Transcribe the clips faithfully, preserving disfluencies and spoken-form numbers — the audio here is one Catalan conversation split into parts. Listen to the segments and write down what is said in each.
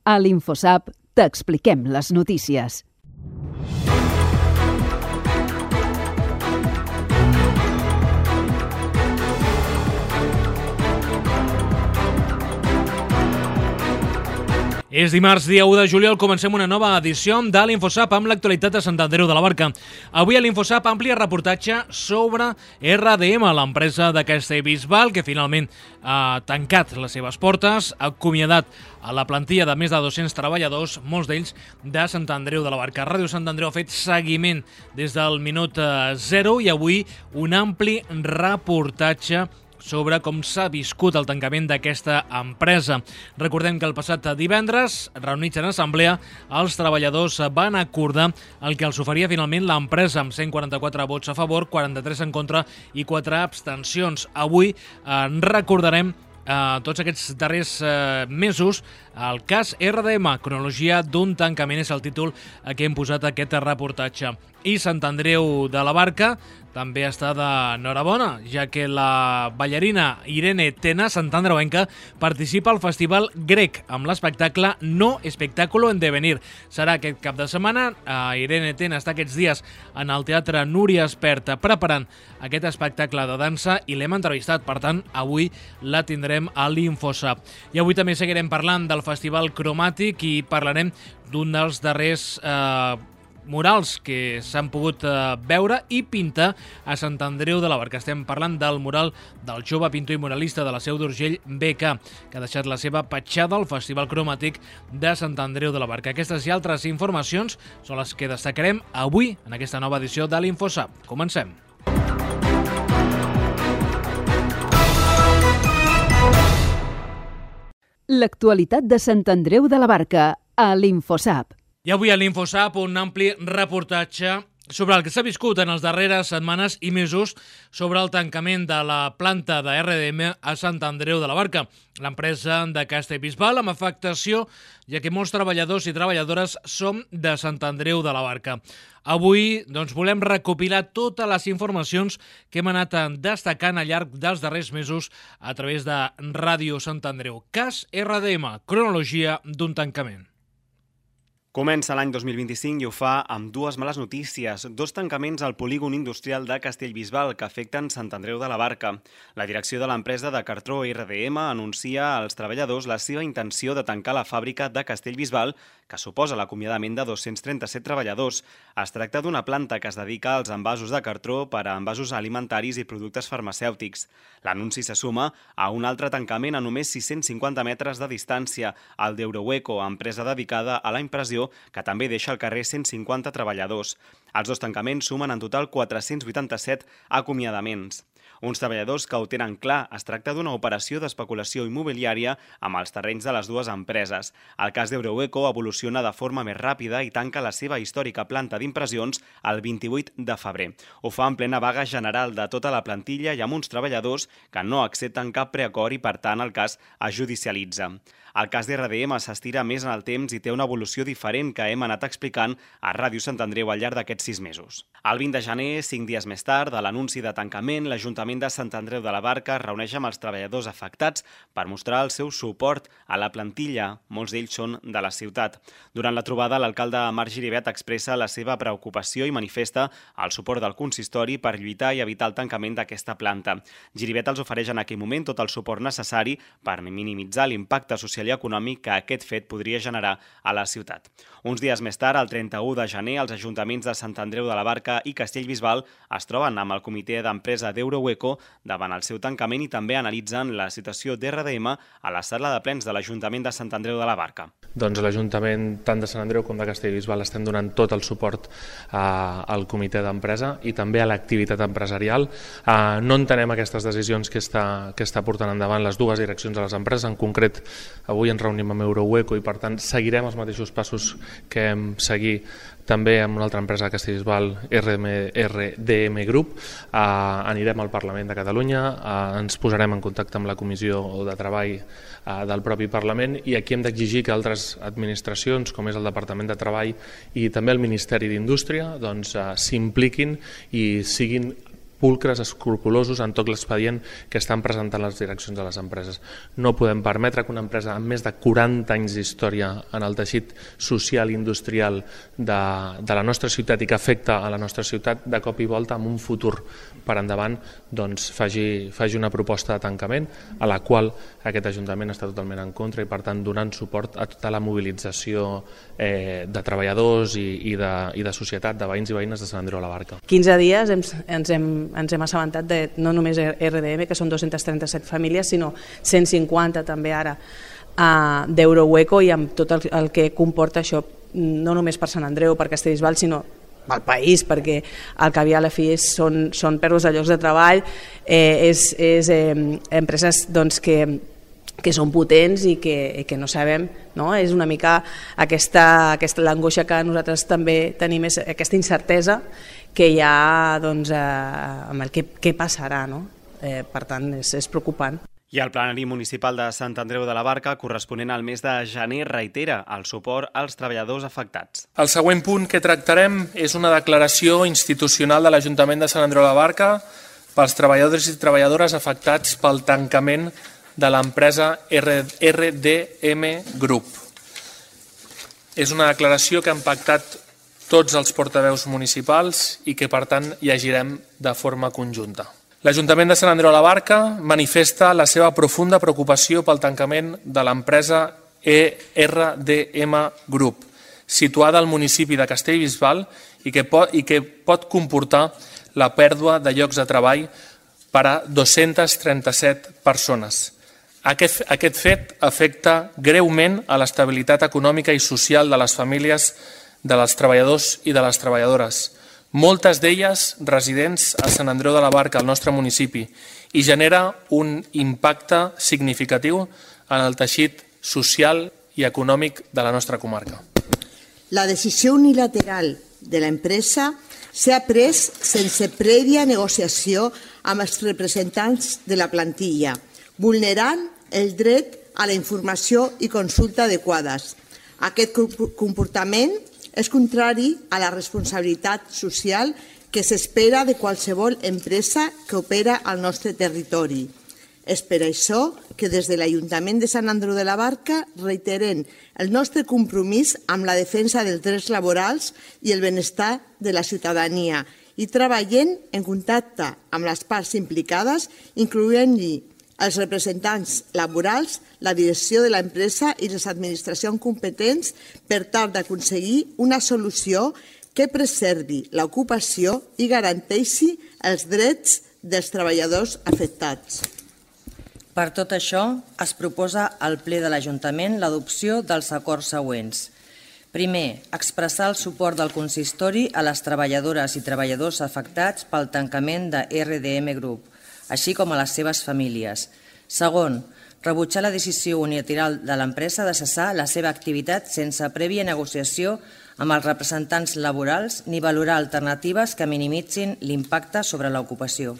A l'InfoSap t'expliquem les notícies. És dimarts, dia u de juliol, comencem una nova edició de l'InfoSap amb l'actualitat de Sant Andreu de la Barca. Avui a l'InfoSap, ampli reportatge sobre R D M, l'empresa de Castellbisbal, que finalment ha tancat les seves portes, ha acomiadat a la plantilla de més de dos-cents treballadors, molts d'ells de Sant Andreu de la Barca. Ràdio Sant Andreu ha fet seguiment des del minut zero i avui un ampli reportatge sobre com s'ha viscut el tancament d'aquesta empresa. Recordem que el passat divendres, reunits en assemblea, els treballadors van acordar el que els oferia finalment l'empresa, amb cent quaranta-quatre vots a favor, quaranta-tres en contra i quatre abstencions. Avui en recordarem Uh, tots aquests darrers uh, mesos el cas R D M, cronologia d'un tancament, és el títol a què hem posat aquest reportatge. I Sant Andreu de la Barca també està d'enhorabona, ja que la ballarina Irene Tena, santandreuenca, participa al Festival Grec amb l'espectacle No Espectáculo en Devenir. Serà aquest cap de setmana. Uh, Irene Tena està aquests dies en el Teatre Núria Espert preparant aquest espectacle de dansa i l'hem entrevistat, per tant, avui la tindrem a l'InfoSap. I avui també seguirem parlant del Festival Cromàtic i parlarem d'un dels darrers eh, murals que s'han pogut eh, veure i pintar a Sant Andreu de la Barca. Estem parlant del mural del jove pintor i muralista de la Seu d'Urgell, B K, que ha deixat la seva petjada al Festival Cromàtic de Sant Andreu de la Barca. Aquestes i altres informacions són les que destacarem avui en aquesta nova edició de l'InfoSap. Comencem. L'actualitat de Sant Andreu de la Barca, a l'InfoSap. I avui a l'InfoSap un ampli reportatge sobre el que s'ha viscut en les darreres setmanes i mesos sobre el tancament de la planta de R D M a Sant Andreu de la Barca, l'empresa de Castellbisbal, amb afectació, ja que molts treballadors i treballadores som de Sant Andreu de la Barca. Avui doncs, volem recopilar totes les informacions que hem anat destacant al llarg dels darrers mesos a través de Ràdio Sant Andreu. Cas R D M, cronologia d'un tancament. Comença l'any dos mil vint-i-cinc i ho fa amb dues males notícies, dos tancaments al polígon industrial de Castellbisbal que afecten Sant Andreu de la Barca. La direcció de l'empresa de cartró R D M anuncia als treballadors la seva intenció de tancar la fàbrica de Castellbisbal, que suposa l'acomiadament de dos-cents trenta-set treballadors. Es tracta d'una planta que es dedica als envasos de cartró per a envasos alimentaris i productes farmacèutics. L'anunci se suma a un altre tancament a només sis-cents cinquanta metres de distància, el d'Eurohueco, empresa dedicada a la impressió, que també deixa al carrer cent cinquanta treballadors. Els dos tancaments sumen en total quatre-cents vuitanta-set acomiadaments. Uns treballadors que ho tenen clar, es tracta d'una operació d'especulació immobiliària amb els terrenys de les dues empreses. El cas d'Eurohueco evoluciona de forma més ràpida i tanca la seva històrica planta d'impressions el vint-i-vuit de febrer. Ho fa en plena vaga general de tota la plantilla i amb uns treballadors que no accepten cap preacord i, per tant, el cas es judicialitza. El cas d'R D M s'estira més en el temps i té una evolució diferent que hem anat explicant a Ràdio Sant Andreu al llarg d'aquests sis mesos. El vint de gener, cinc dies més tard, de l'anunci de tancament, l'Ajuntament de Sant Andreu de la Barca es reuneix amb els treballadors afectats per mostrar el seu suport a la plantilla. Molts d'ells són de la ciutat. Durant la trobada, l'alcalde Marc Giribet expressa la seva preocupació i manifesta el suport del consistori per lluitar i evitar el tancament d'aquesta planta. Giribet els ofereix en aquell moment tot el suport necessari per minimitzar l'impacte social i econòmic que aquest fet podria generar a la ciutat. Uns dies més tard, el trenta-u de gener, els ajuntaments de Sant Andreu de la Barca i Castellbisbal es troben amb el comitè d'empresa d'Eurohueco davant el seu tancament i també analitzen la situació d'R D M a la sala de plens de l'Ajuntament de Sant Andreu de la Barca. Doncs l'Ajuntament tant de Sant Andreu com de Castellbisbal estem donant tot el suport eh, al comitè d'empresa i també a l'activitat empresarial. Eh, no entenem aquestes decisions que està, que està portant endavant les dues direccions de les empreses. En concret, avui ens reunim amb Eurohueco i, per tant, seguirem els mateixos passos que hem seguit també amb una altra empresa de Castellbisbal, R D M Group. Eh, anirem al Parlament de Catalunya, eh, ens posarem en contacte amb la Comissió de Treball eh, del propi Parlament i aquí hem d'exigir que altres administracions, com és el Departament de Treball i també el Ministeri d'Indústria, doncs, eh, s'impliquin i siguin pulcres, escrupulosos en tot l'expedient que estan presentant les direccions de les empreses. No podem permetre que una empresa amb més de quaranta anys d'història en el teixit social i industrial de, de la nostra ciutat i que afecta a la nostra ciutat de cop i volta amb un futur per endavant doncs faci, faci una proposta de tancament a la qual aquest Ajuntament està totalment en contra i per tant donant suport a tota la mobilització eh, de treballadors i, i, de, i de societat, de veïns i veïnes de Sant Andreu de la Barca. quinze dies hem, ens, hem, ens hem assabentat de no només R D M, que són dues-centes trenta-set famílies, sinó cent cinquanta també ara uh, d'Eurohueco i amb tot el, el que comporta això, no només per Sant Andreu, per Castellbisbal, sinó al país, perquè el que havia a la fi és, són, són pèrdues de llocs de treball, eh, és, és eh, empreses doncs, que, que són potents i que, que no sabem, no? És una mica aquesta, aquesta l'angoixa que nosaltres també tenim, és aquesta incertesa que hi ha doncs, eh, amb el que, què passarà, no? Eh, per tant, és, és preocupant. I el plenari municipal de Sant Andreu de la Barca, corresponent al mes de gener, reitera el suport als treballadors afectats. El següent punt que tractarem és una declaració institucional de l'Ajuntament de Sant Andreu de la Barca pels treballadors i treballadores afectats pel tancament de l'empresa R D M Group. És una declaració que han pactat tots els portaveus municipals i que, per tant, llegirem de forma conjunta. L'Ajuntament de Sant Andreu de la Barca manifesta la seva profunda preocupació pel tancament de l'empresa R D M Group, situada al municipi de Castellbisbal i que pot, i que pot comportar la pèrdua de llocs de treball per a dues-centes trenta-set persones. Aquest, aquest fet afecta greument a l'estabilitat econòmica i social de les famílies dels treballadors i de les treballadores, moltes d'elles residents a Sant Andreu de la Barca, al nostre municipi, i genera un impacte significatiu en el teixit social i econòmic de la nostra comarca. La decisió unilateral de l'empresa s'ha pres sense prèvia negociació amb els representants de la plantilla, vulnerant el dret a la informació i consulta adequades. Aquest comportament és contrari a la responsabilitat social que s'espera de qualsevol empresa que opera al nostre territori. És per això que des de l'Ajuntament de Sant Andreu de la Barca reiterem el nostre compromís amb la defensa dels drets laborals i el benestar de la ciutadania i treballem en contacte amb les parts implicades, incloent-hi els representants laborals, la direcció de l'empresa i les administracions competents per tal d'aconseguir una solució que preservi l'ocupació i garanteixi els drets dels treballadors afectats. Per tot això, es proposa al ple de l'Ajuntament l'adopció dels acords següents. Primer, expressar el suport del consistori a les treballadores i treballadors afectats pel tancament de R D M Group, així com a les seves famílies. Segon, rebutjar la decisió unilateral de l'empresa de cessar la seva activitat sense prèvia negociació amb els representants laborals ni valorar alternatives que minimitzin l'impacte sobre l'ocupació.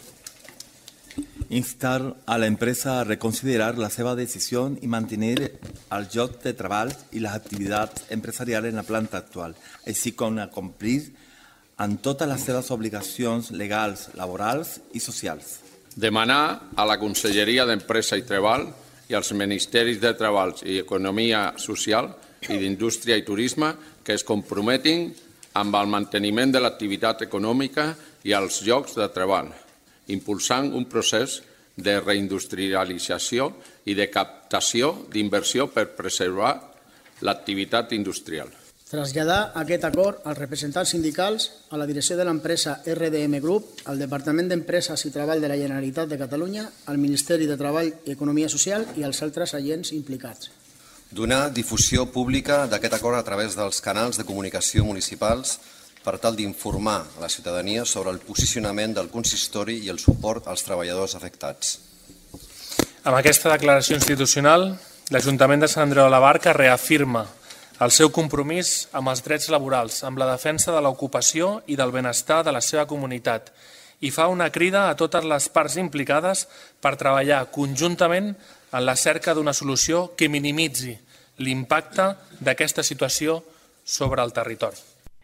Instar a la empresa a reconsiderar la seva decisió i mantenir els llocs de treball i les activitats empresarials en la planta actual, així com a complir amb totes les seves obligacions legals, laborals i socials. Demanar a la Conselleria d'Empresa i Treball i als Ministeris de Treball i Economia Social i d'Indústria i Turisme que es comprometin amb el manteniment de l'activitat econòmica i els llocs de treball, impulsant un procés de reindustrialització i de captació d'inversió per preservar l'activitat industrial. Traslladar aquest acord als representants sindicals, a la direcció de l'empresa R D M Group, al Departament d'Empreses i Treball de la Generalitat de Catalunya, al Ministeri de Treball i Economia Social i als altres agents implicats. Donar difusió pública d'aquest acord a través dels canals de comunicació municipals per tal d'informar a la ciutadania sobre el posicionament del consistori i el suport als treballadors afectats. Amb aquesta declaració institucional, l'Ajuntament de Sant Andreu de la Barca reafirma el seu compromís amb els drets laborals, amb la defensa de l'ocupació i del benestar de la seva comunitat i fa una crida a totes les parts implicades per treballar conjuntament en la cerca d'una solució que minimitzi l'impacte d'aquesta situació sobre el territori.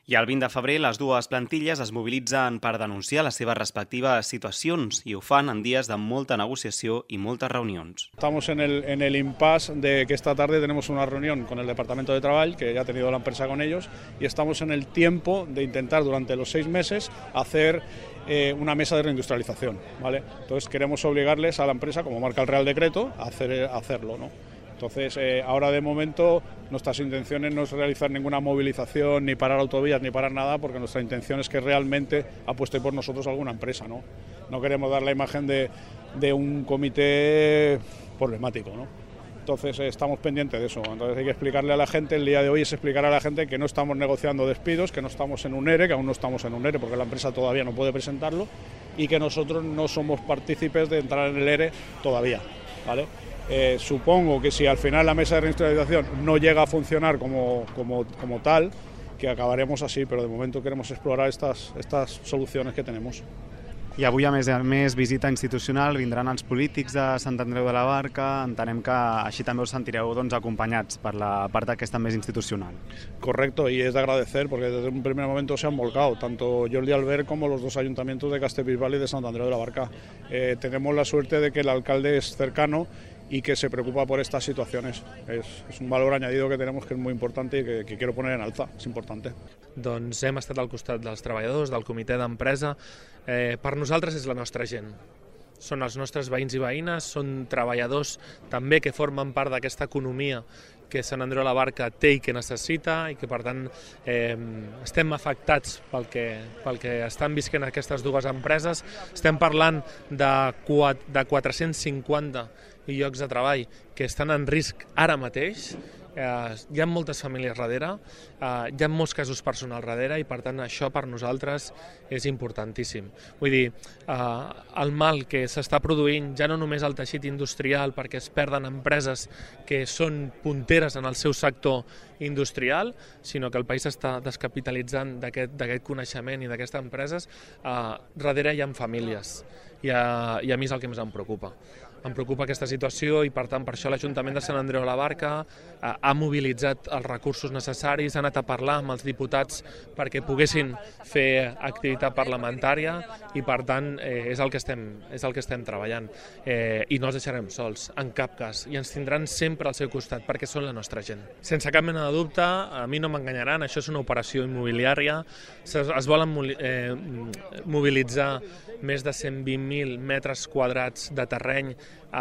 I el vint de febrer les dues plantilles es mobilitzen per denunciar les seves respectives situacions i ho fan en dies de molta negociació y moltes reunions. Estamos en el, en el impasse de que esta tarde tenemos una reunión con el Departamento de Trabajo, que ya ha tenido la empresa con ellos, y estamos en el tiempo de intentar durante los seis meses hacer eh, una mesa de reindustrialización, ¿vale? Entonces queremos obligarles a la empresa, como marca el Real Decreto, a, hacer, a hacerlo, ¿no? Entonces, eh, ahora de momento nuestras intenciones no es realizar ninguna movilización, ni parar autovías, ni parar nada, porque nuestra intención es que realmente apueste por nosotros alguna empresa, ¿no? No queremos dar la imagen de, de un comité problemático, ¿no? Entonces, eh, estamos pendientes de eso. Entonces, hay que explicarle a la gente, el día de hoy es explicar a la gente que no estamos negociando despidos, que no estamos en un ERE, que aún no estamos en un ERE, porque la empresa todavía no puede presentarlo, y que nosotros no somos partícipes de entrar en el ERE todavía, ¿vale? Eh, supongo que si al final la mesa de reindustrialización no llega a funcionar como, como, como tal, que acabaremos así, però de moment queremos explorar estas, estas soluciones que tenemos. I avui, a més a més, visita institucional, vindran els polítics de Sant Andreu de la Barca, entenem que així també us sentireu doncs, acompanyats per la part aquesta més institucional. Correcto, y es de agradecer porque desde un primer momento se han volcado, tanto Jordi Albert como los dos ayuntamientos de Castellbisbal y de Sant Andreu de la Barca. Eh, tenemos la suerte de que el alcalde es cercano y que se preocupa por estas situaciones. Es, es un valor añadido que tenemos que es muy importante y que, que quiero poner en alza, es importante. Doncs hem estat al costat dels treballadors, del comitè d'empresa. Eh, per nosaltres és la nostra gent. Són els nostres veïns i veïnes, són treballadors també que formen part d'aquesta economia que Sant Andreu de la Barca té i que necessita i que per tant eh, estem afectats pel que, pel que estan visquent aquestes dues empreses. Estem parlant de, de quatre-cents cinquanta llocs de treball que estan en risc ara mateix. Eh, hi ha moltes famílies darrere, eh, hi ha molts casos personals darrere i per tant això per nosaltres és importantíssim. Vull dir, eh, el mal que s'està produint ja no només al teixit industrial perquè es perden empreses que són punteres en el seu sector industrial, sinó que el país està descapitalitzant d'aquest coneixement i d'aquestes empreses, eh, darrere hi ha famílies i a, i a mi és el que més em preocupa. Em preocupa aquesta situació i, per tant, per això l'Ajuntament de Sant Andreu de la Barca eh, ha mobilitzat els recursos necessaris, ha anat a parlar amb els diputats perquè poguessin fer activitat parlamentària i, per tant, eh, és el que estem, és el que estem treballant. Eh, I no els deixarem sols, en cap cas, i ens tindran sempre al seu costat perquè són la nostra gent. Sense cap mena de dubte, a mi no m'enganyaran, això és una operació immobiliària, es, es volen eh, mobilitzar més de cent vint mil metres quadrats de terreny eh,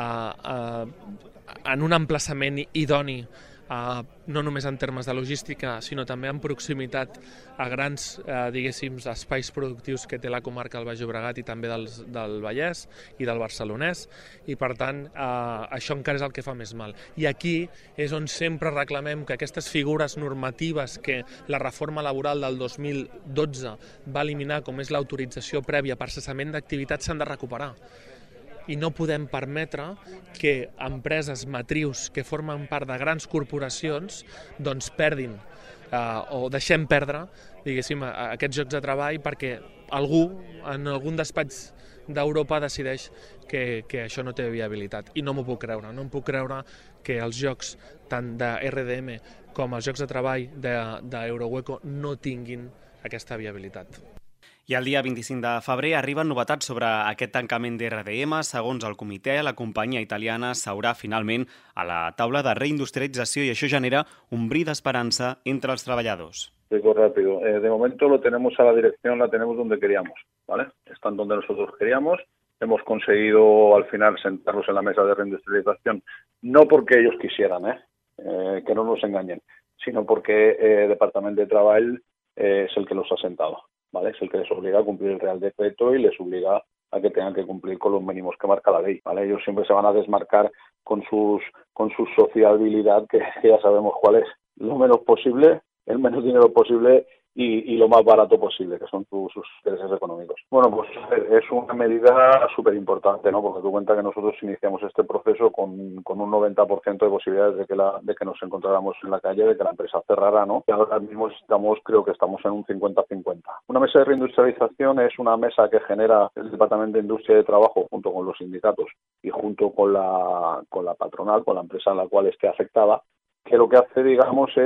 eh, en un emplaçament idoni, eh, no només en termes de logística, sinó també en proximitat a grans eh, diguéssim, espais productius que té la comarca del Baix Llobregat i també dels, del Vallès i del Barcelonès, i per tant eh, això encara és el que fa més mal. I aquí és on sempre reclamem que aquestes figures normatives que la reforma laboral del dos mil dotze va eliminar, com és l'autorització prèvia per cessament d'activitat, s'han de recuperar. I no podem permetre que empreses matrius que formen part de grans corporacions doncs perdin eh, o deixem perdre, diguéssim, aquests llocs de treball perquè algú en algun despatx d'Europa decideix que, que això no té viabilitat. I no m'ho puc creure, no em puc creure que els jocs tant de R D M com els jocs de treball d'Eurohueco no tinguin aquesta viabilitat. I el dia vint-i-cinc de febrer arriben novetats sobre aquest tancament d'R D M. Segons el comitè, la companyia italiana s'haurà finalment a la taula de reindustrialització i això genera un bri d'esperança entre els treballadors. Digo rápido. Eh, de momento lo tenemos a la dirección, la tenemos donde queríamos, ¿vale? Están donde nosotros queríamos. Hemos conseguido al final sentarlos en la mesa de reindustrialización, no porque ellos quisieran, ¿eh? Eh, que no nos engañen, sino porque el eh, Departamento de Trabajo eh, es el que los ha sentado. ¿Vale? Es el que les obliga a cumplir el Real Decreto y les obliga a que tengan que cumplir con los mínimos que marca la ley, ¿vale? Ellos siempre se van a desmarcar con sus con su sociabilidad, que ya sabemos cuál es, lo menos posible, el menos dinero posible y, y lo más barato posible, que son tu, sus intereses económicos. Bueno, pues es una medida súper importante, ¿no? Porque tú cuenta que nosotros iniciamos este proceso con, con un noventa por ciento de posibilidades de que, la, de que nos encontráramos en la calle, de que la empresa cerrara, ¿no? Y ahora mismo estamos, creo que estamos en un cincuenta cincuenta. Una mesa de reindustrialización es una mesa que genera el Departamento de Industria y de Trabajo junto con los sindicatos y junto con la, con la patronal, con la empresa a la cual esté afectada, que lo que hace, digamos, es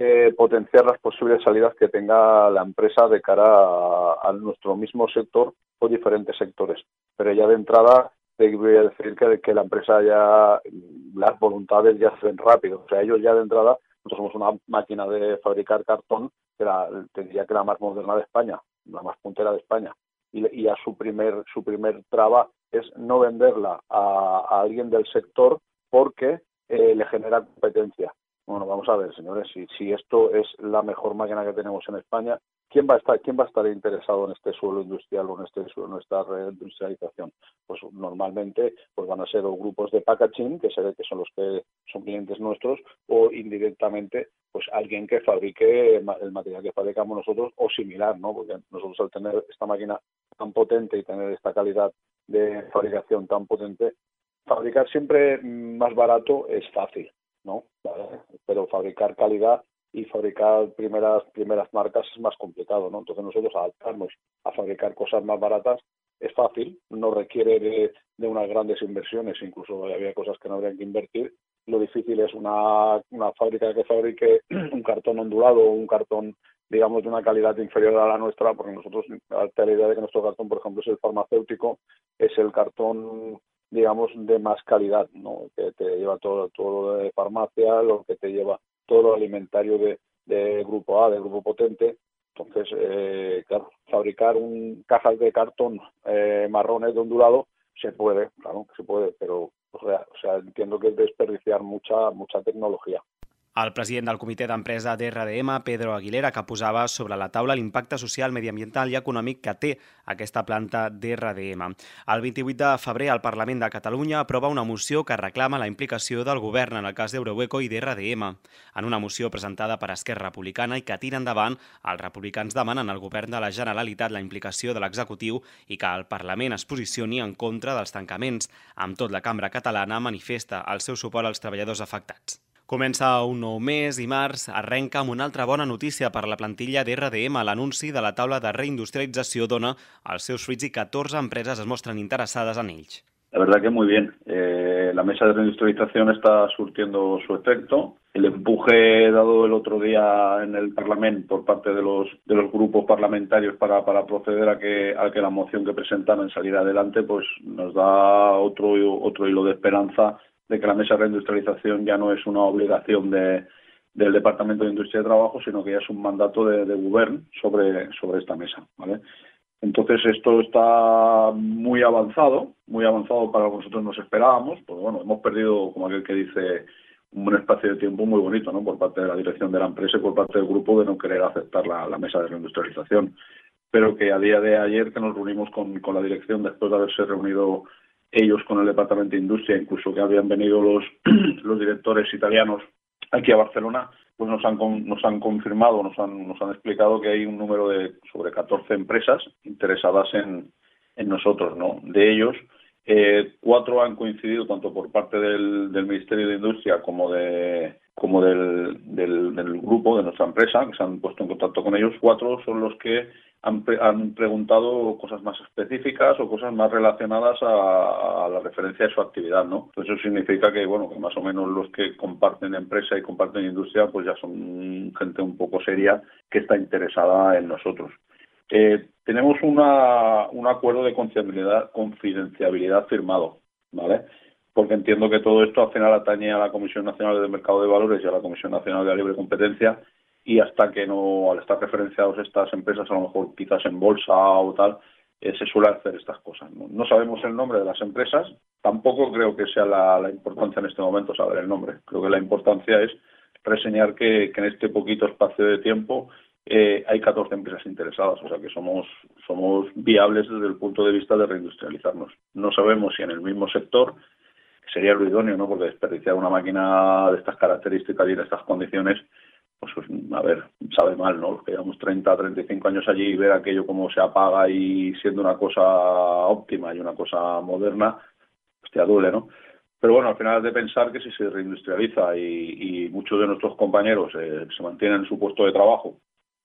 eh, potenciar las posibles salidas que tenga la empresa de cara a, a nuestro mismo sector o diferentes sectores. Pero ya de entrada te voy a decir que, que la empresa ya, las voluntades ya se ven rápido. O sea, ellos ya de entrada, nosotros somos una máquina de fabricar cartón, que la, te diría que la más moderna de España, la más puntera de España. Y, y a su primer, su primer traba es no venderla a, a alguien del sector porque eh, le genera competencia. Bueno, vamos a ver, señores, si, si esto es la mejor máquina que tenemos en España, ¿quién va a estar, quién va a estar interesado en este suelo industrial o en este suelo, en esta reindustrialización? Pues normalmente pues van a ser los grupos de packaging, que se ve que son los que son clientes nuestros, o indirectamente pues alguien que fabrique el material que fabricamos nosotros o similar, ¿no? Porque nosotros al tener esta máquina tan potente y tener esta calidad de fabricación tan potente, fabricar siempre más barato es fácil, ¿no? ¿Vale? Pero fabricar calidad y fabricar primeras primeras marcas es más complicado, ¿no? Entonces nosotros adaptarnos a fabricar cosas más baratas es fácil, no requiere de, de unas grandes inversiones, incluso había cosas que no habrían que invertir. Lo difícil es una, una fábrica que fabrique un cartón ondulado o un cartón, digamos, de una calidad inferior a la nuestra, porque nosotros, la idea de que nuestro cartón, por ejemplo, es el farmacéutico, es el cartón, digamos, de más calidad, ¿no? Que te lleva todo, todo de farmacia, lo que te lleva todo lo alimentario de, de grupo A, de grupo potente. Entonces, eh, claro, fabricar un cajas de cartón eh, marrones de ondulado se puede, claro que se puede, pero o sea, o sea, entiendo que es desperdiciar mucha, mucha tecnología. El president del comitè d'empresa d'R D M, Pedro Aguilera, que posava sobre la taula l'impacte social, mediambiental i econòmic que té aquesta planta d'R D M. El vint-i-vuit de febrer, el Parlament de Catalunya aprova una moció que reclama la implicació del govern en el cas d'Euroweco i d'R D M. En una moció presentada per Esquerra Republicana i que tira endavant, els republicans demanen al govern de la Generalitat la implicació de l'executiu i que el Parlament es posicioni en contra dels tancaments. Amb tot, la Cambra Catalana manifesta el seu suport als treballadors afectats. Comença un nou mes i març arrenca amb una altra bona notícia per la plantilla d'R D M. L'anunci de la taula de reindustrialització dona els seus fruits i catorze empreses es mostren interessades en ells. La verdad que muy bien. Eh, la mesa de reindustrialización está surtiendo su efecto. El empuje dado el otro día en el Parlamento por parte de los de los grupos parlamentarios para, para proceder a que a que la moción que presentaron saliera adelante, pues nos da otro otro hilo de esperanza de que la mesa de reindustrialización ya no es una obligación de, del Departamento de Industria y Trabajo, sino que ya es un mandato de, de gobierno sobre, sobre esta mesa, ¿vale? Entonces esto está muy avanzado, muy avanzado para lo que nosotros nos esperábamos, pues bueno, hemos perdido, como aquel que dice, un espacio de tiempo muy bonito, ¿no? Por parte de la dirección de la empresa y por parte del grupo de no querer aceptar la, la mesa de reindustrialización, pero que a día de ayer que nos reunimos con, con la dirección después de haberse reunido ellos con el Departamento de Industria, incluso que habían venido los, los directores italianos aquí a Barcelona, pues nos han nos han confirmado, nos han nos han explicado que hay un número de sobre catorce empresas interesadas en, en nosotros, ¿no? De ellos, eh, cuatro han coincidido tanto por parte del, del Ministerio de Industria como de como del, del, del grupo de nuestra empresa, que se han puesto en contacto con ellos. Cuatro son los que han, han preguntado cosas más específicas o cosas más relacionadas a, a la referencia de su actividad, ¿no? Entonces eso significa que, bueno, que más o menos los que comparten empresa y comparten industria, pues ya son gente un poco seria que está interesada en nosotros. Eh, tenemos una, un acuerdo de confidencialidad, confidencialidad firmado, ¿vale? Porque entiendo que todo esto al final atañe a la Comisión Nacional del Mercado de Valores y a la Comisión Nacional de la Libre Competencia, y hasta que no, al estar referenciados estas empresas, a lo mejor quizás en bolsa o tal, eh, se suele hacer estas cosas, ¿no? No sabemos el nombre de las empresas, tampoco creo que sea la, la importancia en este momento saber el nombre. Creo que la importancia es reseñar que, que en este poquito espacio de tiempo eh, hay catorce empresas interesadas, o sea que somos, somos viables desde el punto de vista de reindustrializarnos. No sabemos si en el mismo sector, sería lo idóneo, ¿no? Porque desperdiciar una máquina de estas características y en estas condiciones, pues, pues a ver, sabe mal, ¿no? Los que llevamos treinta, treinta y cinco años allí y ver aquello como se apaga y siendo una cosa óptima y una cosa moderna, hostia, duele, ¿no? Pero bueno, al final es de pensar que si se reindustrializa y, y muchos de nuestros compañeros eh, se mantienen en su puesto de trabajo,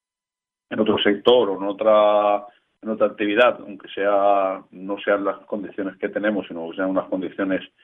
en otro sector o en otra en otra actividad, aunque sea no sean las condiciones que tenemos, sino que sean unas condiciones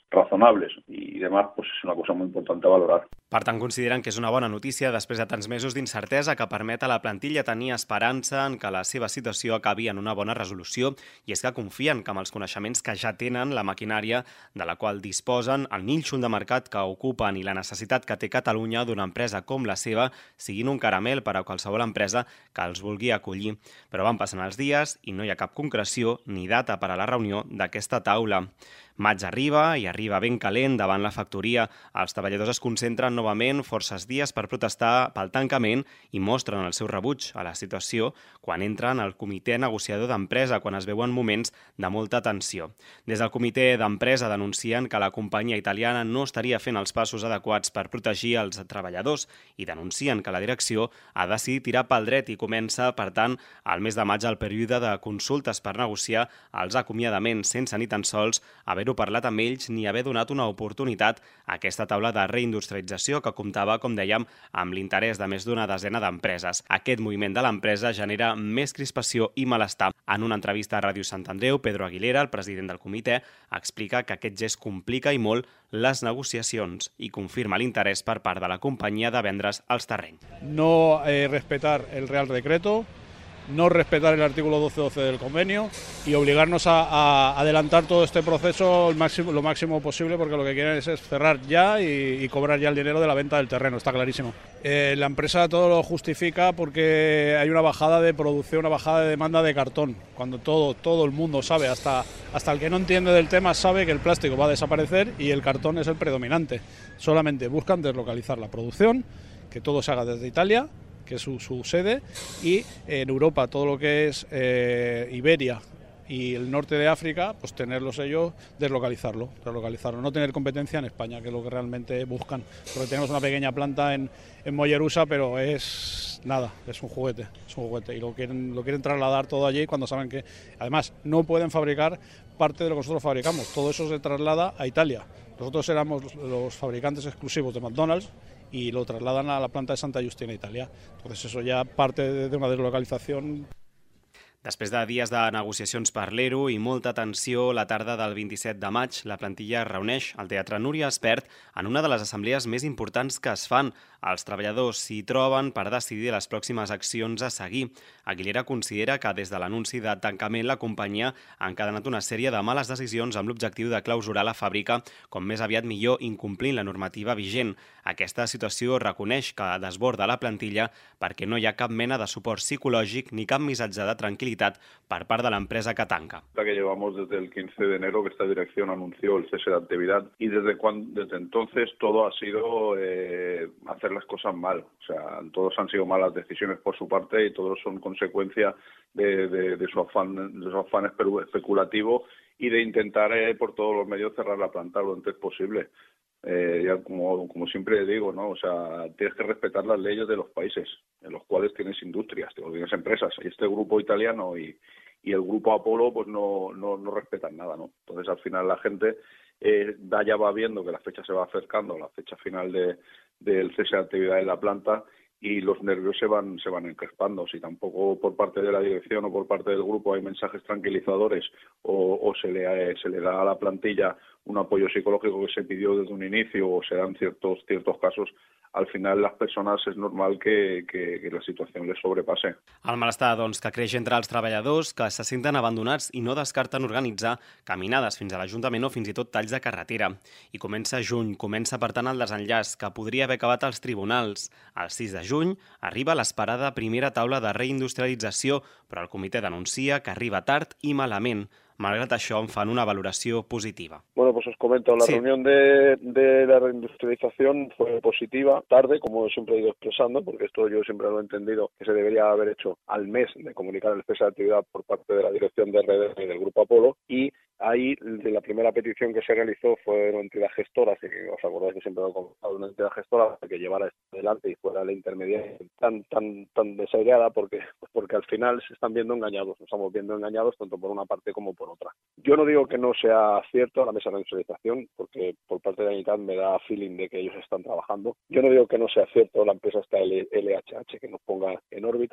razonables y demás, pues es una cosa muy importante a valorar. Per tant, consideren que és una bona notícia després de tants mesos d'incertesa que permet a la plantilla tenir esperança en que la seva situació acabi en una bona resolució, i és que confien que amb els coneixements que ja tenen, la maquinària de la qual disposen, el nínxol de mercat que ocupen i la necessitat que té Catalunya d'una empresa com la seva siguin un caramel per a qualsevol empresa que els vulgui acollir. Però van passant els dies i no hi ha cap concreció ni data per a la reunió d'aquesta taula. Maig arriba i arriba ben calent davant la factoria. Els treballadors es concentren novament forces dies per protestar pel tancament i mostren el seu rebuig a la situació quan entren al comitè negociador d'empresa, quan es veuen moments de molta tensió. Des del comitè d'empresa denuncien que la companyia italiana no estaria fent els passos adequats per protegir els treballadors i denuncien que la direcció ha decidit tirar pel dret i comença, per tant, al mes de maig el període de consultes per negociar els acomiadaments sense ni tan sols haver-ho parlat amb ells ni haver donat una oportunitat a aquesta taula de reindustrialització que comptava, com dèiem, amb l'interès de més d'una desena d'empreses. Aquest moviment de l'empresa genera més crispació i malestar. En una entrevista a Ràdio Sant Andreu, Pedro Aguilera, el president del comitè, explica que aquest gest complica i molt les negociacions i confirma l'interès per part de la companyia de vendre's els terrenys. No eh, respetar el Real Decreto, no respetar el artículo doce doce del convenio y obligarnos a, a adelantar todo este proceso el máximo, lo máximo posible, porque lo que quieren es, es cerrar ya y, y cobrar ya el dinero de la venta del terreno, está clarísimo. Eh, la empresa todo lo justifica porque hay una bajada de producción, una bajada de demanda de cartón, cuando todo, todo el mundo sabe, hasta, hasta el que no entiende del tema sabe que el plástico va a desaparecer y el cartón es el predominante. Solamente buscan deslocalizar la producción, que todo se haga desde Italia, que es su, su sede, y en Europa todo lo que es eh, Iberia y el norte de África, pues tenerlos ellos, deslocalizarlo, deslocalizarlo, no tener competencia en España, que es lo que realmente buscan, porque tenemos una pequeña planta en, en Mollerusa, pero es nada, es un juguete, es un juguete, y lo quieren, lo quieren trasladar todo allí cuando saben que, además, no pueden fabricar parte de lo que nosotros fabricamos, todo eso se traslada a Italia. Nosotros éramos los fabricantes exclusivos de McDonald's y lo trasladan a la planta de Santa Justina, Italia. Entonces eso ya parte de una deslocalización. Després de dies de negociacions per l'E R O i molta tensió, la tarda del vint-i-set de maig, la plantilla es reuneix al Teatre Núria Espert en una de les assemblees més importants que es fan. Els treballadors s'hi troben per decidir les pròximes accions a seguir. Aguilera considera que des de l'anunci de tancament la companyia ha encadenat una sèrie de males decisions amb l'objectiu de clausurar la fàbrica com més aviat millor, incomplint la normativa vigent. Aquesta situació reconeix que desborda la plantilla perquè no hi ha cap mena de suport psicològic ni cap missatge de tranquil·litat per part de l'empresa que tanca. Que llevamos desde el quince de enero que esta dirección anunció el cese de actividad y desde, cuando, desde entonces todo ha sido eh, hacer las cosas mal. O sea, todos han sido malas decisiones por su parte y todos son consecuencia de, de, de, su, afán, de su afán especulativo y de intentar eh, por todos los medios cerrar la planta lo antes posible. Eh, ya como, como siempre digo, ¿no? O sea, tienes que respetar las leyes de los países en los cuales tienes industrias, tienes empresas. Y este grupo italiano y, y el grupo Apolo pues no, no, no respetan nada, ¿no? Entonces al final la gente eh, ya va viendo que la fecha se va acercando, la fecha final de, del cese de actividad en la planta, y los nervios se van se van encrespando. Si tampoco por parte de la dirección o por parte del grupo hay mensajes tranquilizadores o, o se le se le da a la plantilla un apoyo psicológico que se pidió desde un inicio o se dan ciertos ciertos casos, al final las persones és normal que, que, que la situació les sobrepase. El malestar, doncs, que creix entre els treballadors que se senten abandonats i no descarten organitzar caminades fins a l'Ajuntament o fins i tot talls de carretera. I comença juny, comença per tant el desenllaç que podria haver acabat als tribunals. El sis de juny arriba l'esperada primera taula de reindustrialització, però el comitè denuncia que arriba tard i malament. Malgrat això, en fan una valoració positiva. Bueno, pues os comento, la sí. reunión de, de la reindustrialización fue positiva, tarde, como siempre he ido expresando, porque esto yo siempre lo he entendido, que se debería haber hecho al mes de comunicar el cese de actividad por parte de la dirección de R D M y del Grupo Apolo, y ahí la primera petición que se realizó fue una entidad gestora, así que os acordáis que siempre lo he comentado, una entidad gestora que llevara esto adelante y fuera la intermediaria tan tan tan desairada, porque, porque al final se están viendo engañados, nos estamos viendo engañados tanto por una parte como por otra. Yo no digo que no sea cierto la mesa de reindustrialización, porque por parte de la unidad me da feeling de que ellos están trabajando. Yo no digo que no sea cierto la empresa esta L H H que nos ponga en órbita,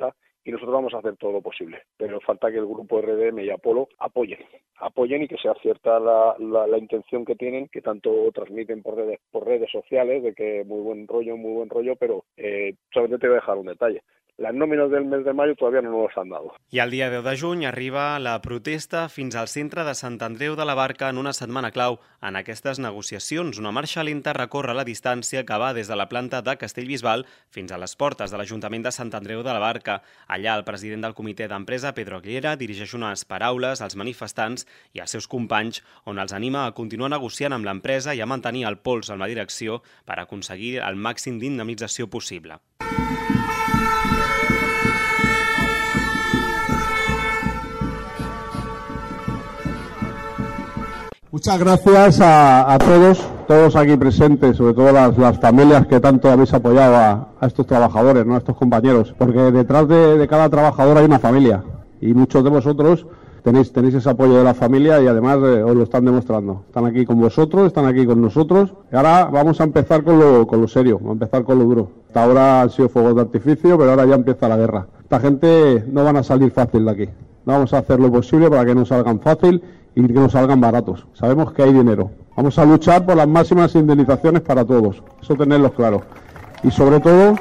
y nosotros vamos a hacer todo lo posible. Pero falta que el grupo R D M y Apolo apoyen, apoyen y que sea cierta la, la, la intención que tienen, que tanto transmiten por redes, por redes sociales, de que muy buen rollo, muy buen rollo, pero eh, solamente te voy a dejar un detalle. Les nòmines del mes de mayo todavía no nos han dado. I el dia deu de juny arriba la protesta fins al centre de Sant Andreu de la Barca en una setmana clau en aquestes negociacions. Una marxa lenta recorre la distància que va des de la planta de Castellbisbal fins a les portes de l'Ajuntament de Sant Andreu de la Barca. Allà el president del comitè d'empresa, Pedro Aguilera, dirigeix unes paraules als manifestants i als seus companys on els anima a continuar negociant amb l'empresa i a mantenir el pols en la direcció per aconseguir el màxim d'indemnització possible. Muchas gracias a, a todos, todos aquí presentes, sobre todo las, las familias que tanto habéis apoyado a, a estos trabajadores, ¿no? A estos compañeros, porque detrás de, de cada trabajador hay una familia y muchos de vosotros tenéis, tenéis ese apoyo de la familia y además eh, os lo están demostrando. Están aquí con vosotros, están aquí con nosotros y ahora vamos a empezar con lo, con lo serio, vamos a empezar con lo duro. Hasta ahora han sido fuegos de artificio, pero ahora ya empieza la guerra. Esta gente no van a salir fácil de aquí. Vamos a hacer lo posible para que no salgan fácil y que no salgan baratos. Sabemos que hay dinero. Vamos a luchar por las máximas indemnizaciones para todos. Eso tenerlo claro. Y sobre todo,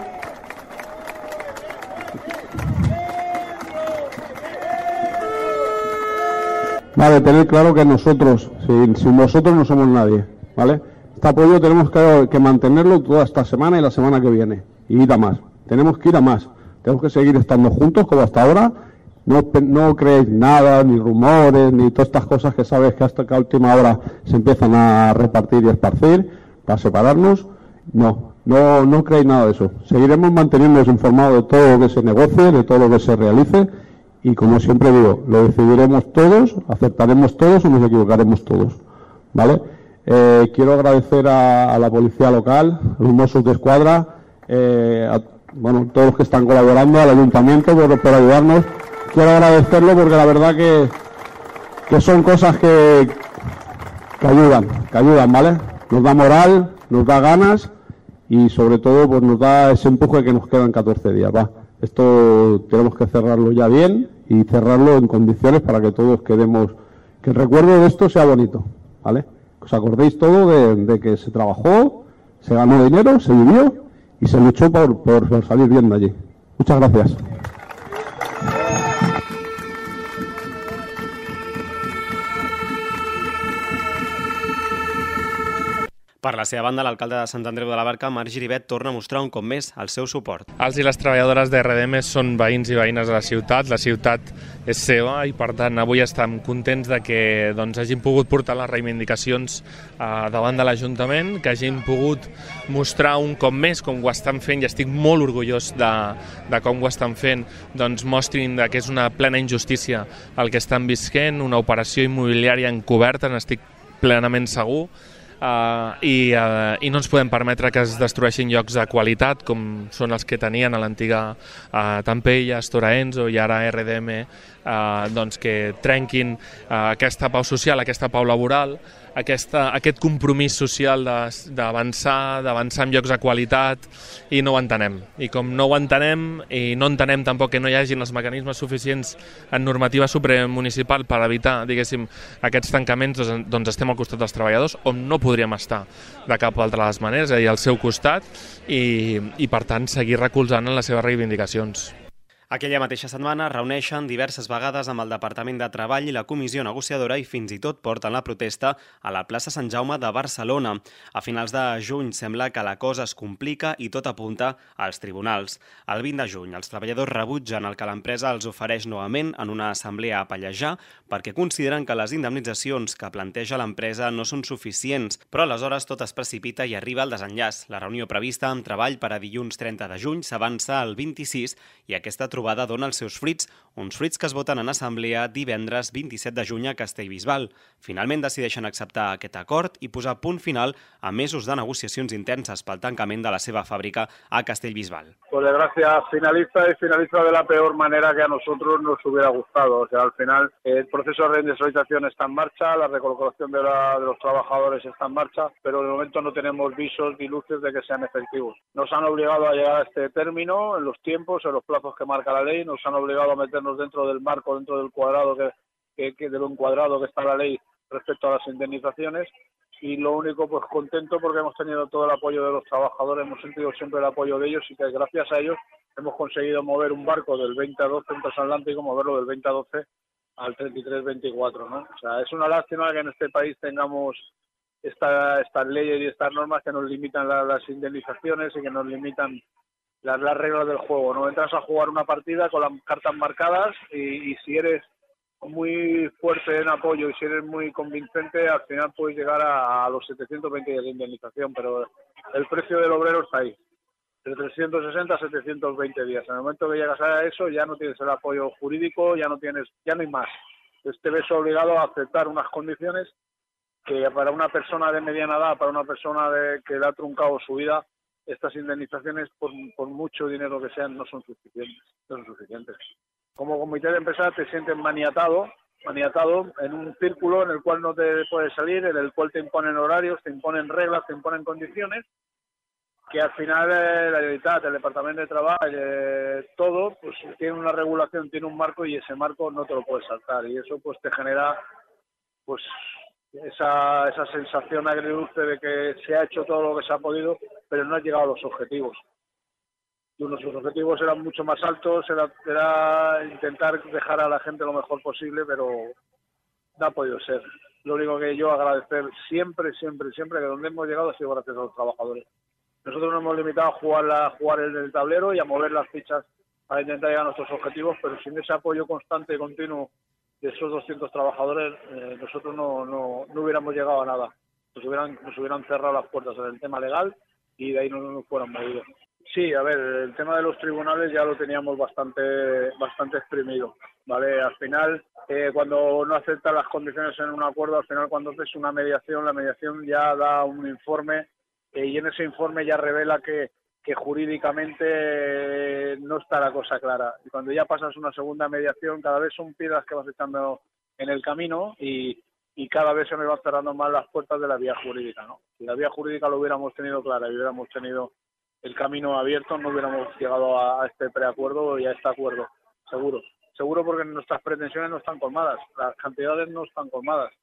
vale, tener claro que nosotros, sin, sin vosotros no somos nadie, ¿vale? Este apoyo tenemos que, que mantenerlo toda esta semana y la semana que viene. Y ir a más. Tenemos que ir a más. Tenemos que seguir estando juntos como hasta ahora. No, no creéis nada, ni rumores, ni todas estas cosas que sabes que hasta que a última hora se empiezan a repartir y esparcir para separarnos. No, no, no creéis nada de eso. Seguiremos manteniéndonos informados de todo lo que se negocie, de todo lo que se realice y, como siempre digo, lo decidiremos todos, aceptaremos todos o nos equivocaremos todos, ¿vale? Eh, quiero agradecer a, a la policía local, a los Mossos de Escuadra, eh, a bueno, todos los que están colaborando, al ayuntamiento por, por ayudarnos. Quiero agradecerlo porque la verdad que, que son cosas que, que ayudan, que ayudan, ¿vale? Nos da moral, nos da ganas y sobre todo pues nos da ese empuje que nos quedan catorce días, va. Esto tenemos que cerrarlo ya bien y cerrarlo en condiciones para que todos quedemos, que el recuerdo de esto sea bonito, ¿vale? Que os acordéis todo de, de que se trabajó, se ganó dinero, se vivió y se luchó por, por, por salir bien de allí. Muchas gracias. Per la seva banda, l'alcalde de Sant Andreu de la Barca, Marc Giribet, torna a mostrar un cop més el seu suport. Els i les treballadores de R D M són veïns i veïnes de la ciutat, la ciutat és seva i per tant avui estem contents de que doncs, hagin pogut portar les reivindicacions eh, davant de l'Ajuntament, que hagin pogut mostrar un cop més com ho estan fent i estic molt orgullós de, de com ho estan fent, doncs mostrin que és una plena injustícia el que estan visquent, una operació immobiliària encoberta, n'estic plenament segur. Uh, i, uh, i no ens podem permetre que es destrueixin llocs de qualitat com són els que tenien a l'antiga uh, Tampella, Stora Enso i ara R D M, uh, doncs que trenquin uh, aquesta pau social, aquesta pau laboral, aquesta, aquest compromís social d'avançar, d'avançar en llocs de qualitat, i no ho entenem. I com no ho entenem, i no entenem tampoc que no hi hagin els mecanismes suficients en normativa supramunicipal per evitar, diguéssim, aquests tancaments, doncs, doncs estem al costat dels treballadors, on no podríem estar de cap altra de les maneres, és a dir, al seu costat, i, i per tant seguir recolzant en les seves reivindicacions. Aquella mateixa setmana reuneixen diverses vegades amb el Departament de Treball i la Comissió Negociadora i fins i tot porten la protesta a la plaça Sant Jaume de Barcelona. A finals de juny sembla que la cosa es complica i tot apunta als tribunals. El vint de juny els treballadors rebutgen el que l'empresa els ofereix novament en una assemblea a Pallejà perquè consideren que les indemnitzacions que planteja l'empresa no són suficients, però aleshores tot es precipita i arriba al desenllaç. La reunió prevista amb Treball per a dilluns trenta de juny s'avança al vint-i-sis i aquesta trobada trobada dona els seus fruits, uns fruits que es voten en assemblea divendres vint-i-set de juny a Castellbisbal. Finalment decideixen acceptar aquest acord i posar punt final a mesos de negociacions intenses pel tancament de la seva fàbrica a Castellbisbal. Por desgracia finaliza y finaliza de la peor manera que a nosotros nos hubiera gustado. O sea, al final el proceso de reindustrialización está en marcha, la recolocación de, la, de los trabajadores está en marcha, pero de momento no tenemos visos ni luces de que sean efectivos. Nos han obligado a llegar a este término en los tiempos, en los plazos que marca marca la ley, nos han obligado a meternos dentro del marco, dentro del cuadrado que, que, que de lo encuadrado que está la ley respecto a las indemnizaciones, y lo único, pues contento porque hemos tenido todo el apoyo de los trabajadores, hemos sentido siempre el apoyo de ellos y que gracias a ellos hemos conseguido mover un barco del veinte a doce en transatlántico, moverlo del veinte a doce al treinta y tres veinticuatro, ¿no? O sea, es una lástima que en este país tengamos esta, estas leyes y estas normas que nos limitan la, las indemnizaciones y que nos limitan las, las reglas del juego, ¿no? Entras a jugar una partida con las cartas marcadas y, y si eres muy fuerte en apoyo y si eres muy convincente, al final puedes llegar a, a los setecientos veinte días de indemnización, pero el precio del obrero está ahí, de trescientos sesenta a setecientos veinte días. En el momento que llegas a eso ya no tienes el apoyo jurídico, ya no tienes, ya no hay más. Entonces te ves obligado a aceptar unas condiciones que para una persona de mediana edad, para una persona de, que le ha truncado su vida, estas indemnizaciones, por, por mucho dinero que sean, no son suficientes, no son suficientes. Como comité de empresa te sientes maniatado, maniatado en un círculo en el cual no te puedes salir, en el cual te imponen horarios, te imponen reglas, te imponen condiciones, que al final eh, la Generalitat, el Departamento de Trabajo, eh, todo, pues tiene una regulación, tiene un marco y ese marco no te lo puedes saltar y eso pues te genera pues esa, esa sensación agridulce de que se ha hecho todo lo que se ha podido, pero no ha llegado a los objetivos. Y nuestros objetivos eran mucho más altos, era, era intentar dejar a la gente lo mejor posible, pero no ha podido ser. Lo único que yo agradecer siempre, siempre, siempre que donde hemos llegado ha sido gracias a los trabajadores. Nosotros nos hemos limitado a jugar, la, a jugar en el tablero y a mover las fichas para intentar llegar a nuestros objetivos, pero sin ese apoyo constante y continuo de esos doscientos trabajadores, eh, nosotros no, no, no hubiéramos llegado a nada. Nos hubieran, nos hubieran cerrado las puertas en el tema legal y de ahí no nos fueran movido. Sí, a ver, el tema de los tribunales ya lo teníamos bastante bastante exprimido, ¿vale? Al final, eh, cuando no aceptan las condiciones en un acuerdo, al final cuando haces una mediación, la mediación ya da un informe eh, y en ese informe ya revela que, que jurídicamente eh, no está la cosa clara. Y cuando ya pasas una segunda mediación, cada vez son piedras que vas echando en el camino y, y cada vez se me van cerrando más las puertas de la vía jurídica, ¿no? Si la vía jurídica lo hubiéramos tenido clara y hubiéramos tenido el camino abierto, no hubiéramos llegado a este preacuerdo y a este acuerdo, seguro. Seguro porque nuestras pretensiones no están colmadas, las cantidades no están colmadas,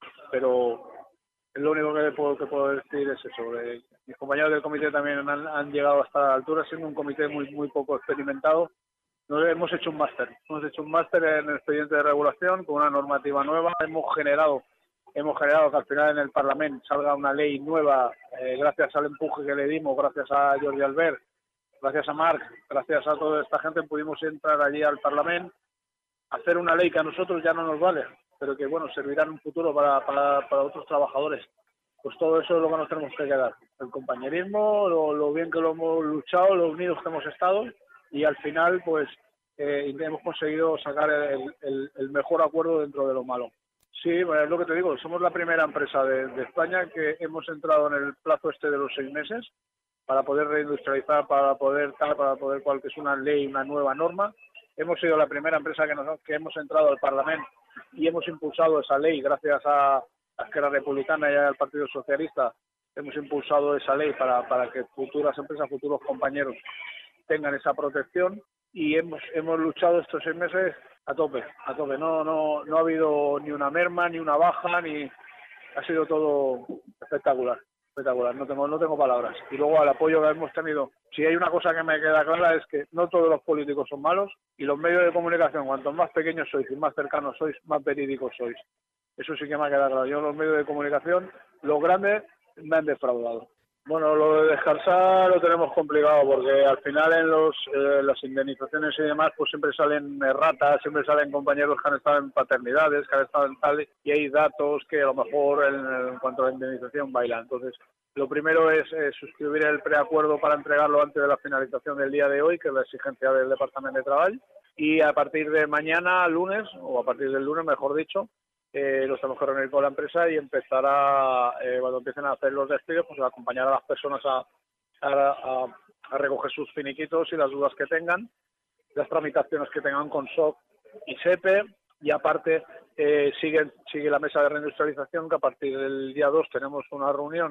pero es lo único que puedo, que puedo decir es eso. Eh, mis compañeros del comité también han, han llegado hasta la altura, siendo un comité muy muy poco experimentado. Nos hemos hecho un máster, hemos hecho un máster en el expediente de regulación con una normativa nueva, hemos generado Hemos generado que al final en el Parlamento salga una ley nueva, eh, gracias al empuje que le dimos, gracias a Jordi Albert, gracias a Marc, gracias a toda esta gente pudimos entrar allí al Parlamento, hacer una ley que a nosotros ya no nos vale, pero que bueno, servirá en un futuro para, para, para otros trabajadores. Pues todo eso es lo que nos tenemos que quedar. El compañerismo, lo, lo bien que lo hemos luchado, lo unidos que hemos estado y al final pues eh, hemos conseguido sacar el, el, el mejor acuerdo dentro de lo malo. Sí, bueno, es lo que te digo, somos la primera empresa de, de España que hemos entrado en el plazo este de los seis meses para poder reindustrializar, para poder tal, para poder cual que es una ley, una nueva norma. Hemos sido la primera empresa que, nos, que hemos entrado al Parlamento y hemos impulsado esa ley gracias a, a Esquerra Republicana y al Partido Socialista. Hemos impulsado esa ley para, para que futuras empresas, futuros compañeros tengan esa protección y hemos, hemos luchado estos seis meses a tope, a tope. No, no, no ha habido ni una merma, ni una baja, ni ha sido todo espectacular, espectacular. No tengo, no tengo palabras. Y luego al apoyo que hemos tenido. Si hay una cosa que me queda clara es que no todos los políticos son malos y los medios de comunicación, cuanto más pequeños sois y más cercanos sois, más verídicos sois. Eso sí que me ha quedado claro. Yo los medios de comunicación, los grandes, me han defraudado. Bueno, lo de descansar lo tenemos complicado porque al final en los eh, las indemnizaciones y demás pues siempre salen erratas, siempre salen compañeros que han estado en paternidades, que han estado en tal y hay datos que a lo mejor en, en cuanto a la indemnización bailan. Entonces, lo primero es eh, suscribir el preacuerdo para entregarlo antes de la finalización del día de hoy, que es la exigencia del Departamento de Trabajo, y a partir de mañana, lunes, o a partir del lunes, mejor dicho, Eh, los tenemos que reunir con la empresa y empezar a, eh, cuando empiecen a hacer los despidos, pues a acompañar a las personas a, a, a, a recoger sus finiquitos y las dudas que tengan, las tramitaciones que tengan con S O C y SEPE, y aparte eh, sigue, sigue la mesa de reindustrialización, que a partir del día dos tenemos una reunión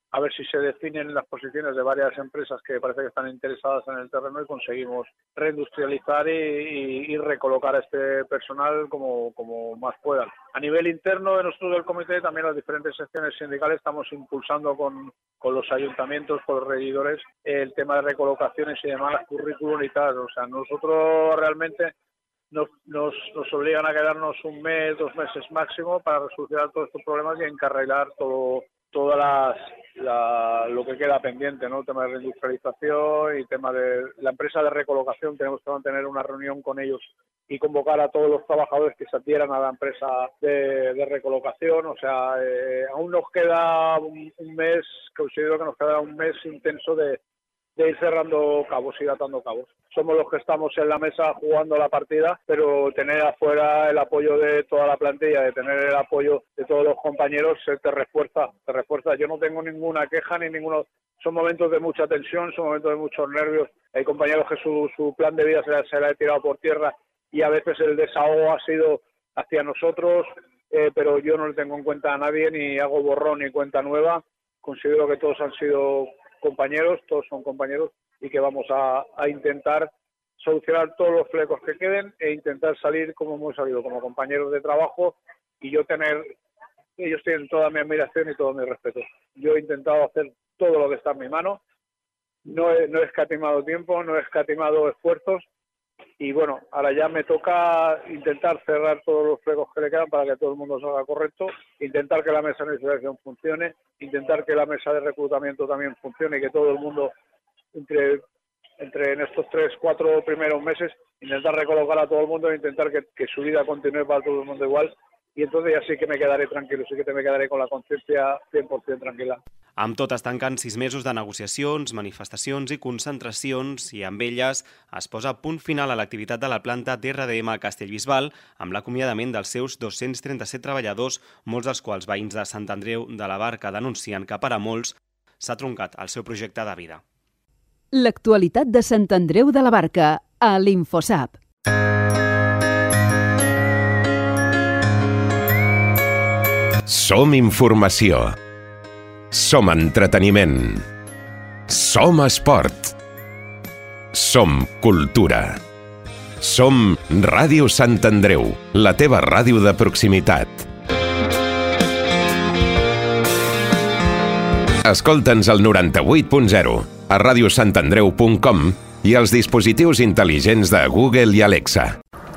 a ver si se definen las posiciones de varias empresas que parece que están interesadas en el terreno y conseguimos reindustrializar y, y, y recolocar a este personal como, como más puedan. A nivel interno de nosotros del comité, también las diferentes secciones sindicales estamos impulsando con, con los ayuntamientos, con los regidores, el tema de recolocaciones y demás, currículum y tal. O sea, nosotros realmente nos, nos, nos obligan a quedarnos un mes, dos meses máximo para solucionar todos estos problemas y encarrilar todo todas las la, lo que queda pendiente, ¿no? El tema de reindustrialización y tema de la empresa de recolocación. Tenemos que mantener una reunión con ellos y convocar a todos los trabajadores que se adhieran a la empresa de, de recolocación. O sea, eh, aún nos queda un, un mes, considero que nos quedará un mes intenso de, de ir cerrando cabos y atando cabos. Somos los que estamos en la mesa jugando la partida, pero tener afuera el apoyo de toda la plantilla, de tener el apoyo de todos los compañeros, te refuerza, te refuerza. Yo no tengo ninguna queja ni ninguno. Son momentos de mucha tensión, son momentos de muchos nervios. Hay compañeros que su, su plan de vida se la, se la ha tirado por tierra y a veces el desahogo ha sido hacia nosotros, eh, pero yo no le tengo en cuenta a nadie, ni hago borrón ni cuenta nueva. Considero que todos han sido compañeros, todos son compañeros, y que vamos a, a intentar solucionar todos los flecos que queden e intentar salir como hemos salido, como compañeros de trabajo, y yo tener, ellos tienen toda mi admiración y todo mi respeto. Yo he intentado hacer todo lo que está en mi mano, no he, no he escatimado tiempo, no he escatimado esfuerzos, y bueno, ahora ya me toca intentar cerrar todos los flecos que le quedan para que todo el mundo salga correcto, intentar que la mesa de negociación funcione, intentar que la mesa de reclutamiento también funcione y que todo el mundo entre, entre en estos tres, cuatro primeros meses, intentar recolocar a todo el mundo e intentar que, que su vida continúe para todo el mundo igual. I entonces ja sí que me quedaré tranquilo, sí que me quedaré con la consciència cent per cent tranquil·la. Amb tot, es tanquen sis mesos de negociacions, manifestacions i concentracions i amb elles es posa punt final a l'activitat de la planta d'R D M a Castellbisbal amb l'acomiadament dels seus dos-cents trenta-set treballadors, molts dels quals veïns de Sant Andreu de la Barca denuncien que per a molts s'ha truncat el seu projecte de vida. L'actualitat de Sant Andreu de la Barca a l'Infosap. Som informació. Som entreteniment. Som esport. Som cultura. Som Ràdio Sant Andreu, la teva ràdio de proximitat. Escolta'ns al noranta-vuit punt zero, a radiosantandreu punt com i als dispositius intel·ligents de Google i Alexa.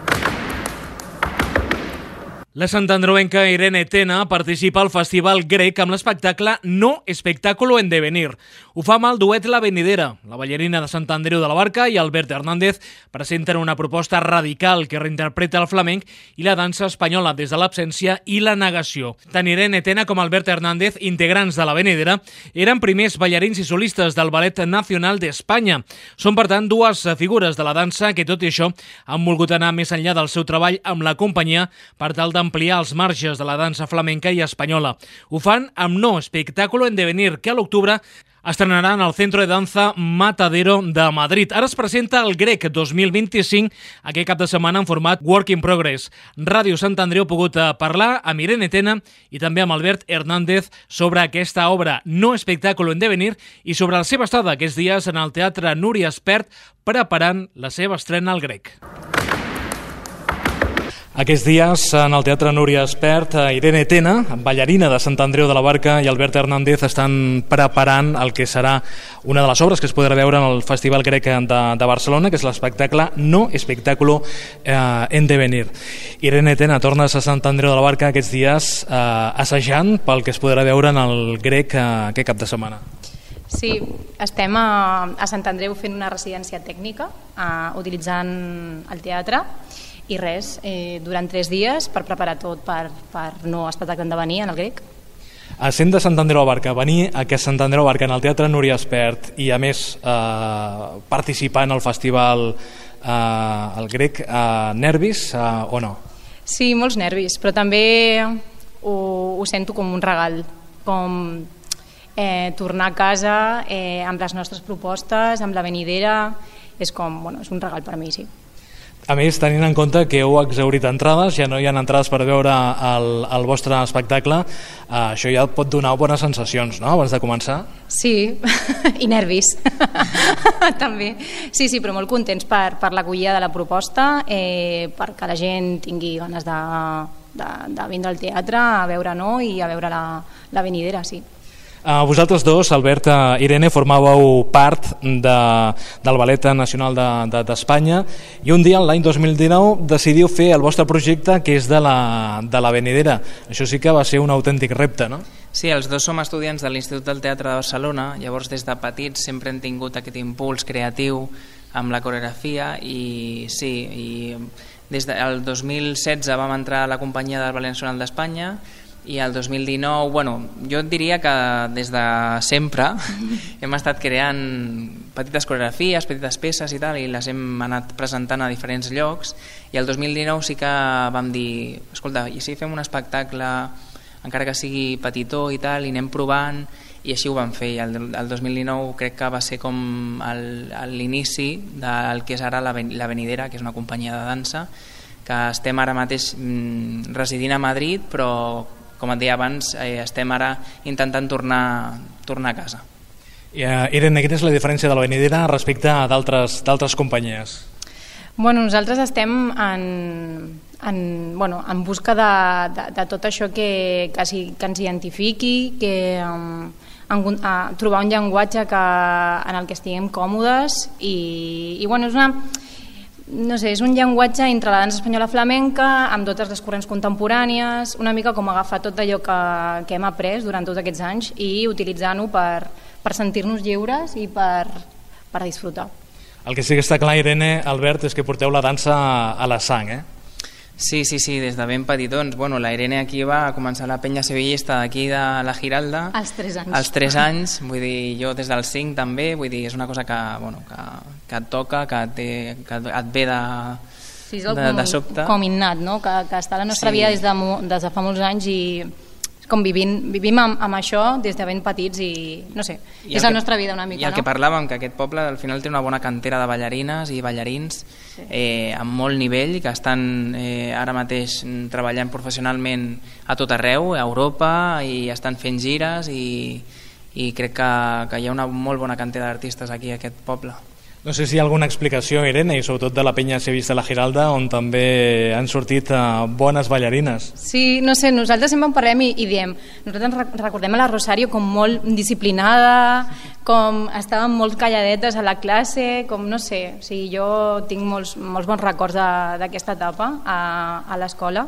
La santandreuenca Irene Tena participa al Festival Grec amb l'espectacle No Espectáculo en Devenir. Ho fa amb el duet La Venidera. La ballarina de Sant Andreu de la Barca i Albert Hernández presenten una proposta radical que reinterpreta el flamenc i la dansa espanyola des de l'absència i la negació. Tant Irene Tena com Albert Hernández, integrants de La Venidera, eren primers ballarins i solistes del Ballet Nacional d'Espanya. Són, per tant, dues figures de la dansa que, tot i això, han volgut anar més enllà del seu treball amb la companyia per tal de ampliar els marges de la dansa flamenca i espanyola. Ho fan amb No Espectáculo en Devenir, que a l'octubre estrenaran al Centro de Danza Matadero de Madrid. Ara es presenta el Grec dos mil vint-i-cinc, aquest cap de setmana en format Work in Progress. Ràdio Sant Andreu ha pogut parlar amb Irene Tena i també amb Albert Hernández sobre aquesta obra No Espectáculo en Devenir i sobre la seva estada aquests dies en el Teatre Núria Espert preparant la seva estrena al Grec. Aquests dies, en el Teatre Núria Espert, Irene Tena, ballarina de Sant Andreu de la Barca, i Albert Hernández estan preparant el que serà una de les obres que es podrà veure en el Festival Grec de, de Barcelona, que és l'espectacle No Espectáculo eh, en Devenir. Irene Tena, tornes a Sant Andreu de la Barca aquests dies eh, assajant pel que es podrà veure en el Grec eh, aquest cap de setmana. Sí, estem a, a Sant Andreu fent una residència tècnica, eh, utilitzant el teatre, i res, eh, durant tres dies per preparar tot per, per No Espectacle en Devenir en el Grec. Sent de Sant Andreu de la Barca, venir a que Sant Andreu de la Barca en el Teatre Núria Espert i a més eh, participar en el festival eh, el Grec, eh, nervis eh, o no? Sí, molts nervis, però també ho, ho sento com un regal, com eh, tornar a casa eh, amb les nostres propostes, amb la venidera, és com, bueno, és un regal per mi, sí. A més, tenint en compte que heu exhaurit entrades, ja no hi ha entrades per veure el, el vostre espectacle, eh, això ja pot donar bones sensacions, no?, abans de començar. Sí, i nervis, també. Sí, sí, però molt contents per, per l'acollida de la proposta, eh, perquè la gent tingui ganes de, de, de vindre al teatre a veure, no?, i a veure la, la venidera, sí. Uh, vosaltres dos, Albert i Irene, formàveu part de, del Ballet Nacional d'Espanya de, de, i un dia, l'any dos mil dinou, decidiu fer el vostre projecte, que és de la, de la venidera. Això sí que va ser un autèntic repte, no? Sí, els dos som estudiants de l'Institut del Teatre de Barcelona, llavors des de petits sempre hem tingut aquest impuls creatiu amb la coreografia i sí, i des del dos mil setze vam entrar a la companyia del Ballet Nacional d'Espanya i el dos mil dinou, bueno, jo et diria que des de sempre hem estat creant petites coreografies, petites peces i tal, i les hem anat presentant a diferents llocs, i el dos mil dinou sí que vam dir, escolta, i si fem un espectacle encara que sigui petitó i tal, i anem provant, i així ho vam fer, i el, el dos mil dinou crec que va ser com l'inici del que és ara la, la Venidera, que és una companyia de dansa, que estem ara mateix mm, residint a Madrid, però com et deia abans, eh, estem ara intentant tornar, tornar a casa. I, uh, Irene, quina és la diferència de la Venidera respecte a d'altres companyies? Bueno, nosaltres estem en, en, bueno, en busca de, de, de tot això que, que, si, que ens identifiqui, que um, en, a, trobar un llenguatge que, en el que estiguem còmodes i, i bueno, és una... No sé, és un llenguatge entre la dansa espanyola flamenca amb totes les corrents contemporànies, una mica com agafar tot allò que, que hem après durant tots aquests anys i utilitzant-ho per, per sentir-nos lliures i per, per disfrutar. El que sí que està clar, Irene, Albert, és que porteu la dansa a la sang, eh? Sí, sí, sí, des de ben petitons. Bueno, la Irene aquí va començar la penya sevillista d'aquí de la Giralda. Als tres anys. Als tres anys, vull dir, jo des dels cinc també, vull dir, és una cosa que, bueno, que, que et toca, que, té, que et ve de, sí, de, de sobte. Com innat, no?, que, que està a la nostra sí. vida des de, des de fa molts anys i com vivim, vivim amb, amb això des de ben petits i no sé, I és la que, nostra vida una mica. I el no? que parlàvem, que aquest poble al final té una bona cantera de ballarines i ballarins sí. eh, amb molt nivell, que estan eh, ara mateix treballant professionalment a tot arreu, a Europa, i estan fent gires i, i crec que, que hi ha una molt bona cantera d'artistes aquí a aquest poble. No sé si hi ha alguna explicació, Irene, i sobretot de la penya sevillista de la Giralda, on també han sortit uh, bones ballarines. Sí, no sé, nosaltres sempre en parlem i, i diem, nosaltres recordem a la Rosario com molt disciplinada, com estaven molt calladetes a la classe, com no sé, o sigui, jo tinc molts, molts bons records d'aquesta etapa a, a l'escola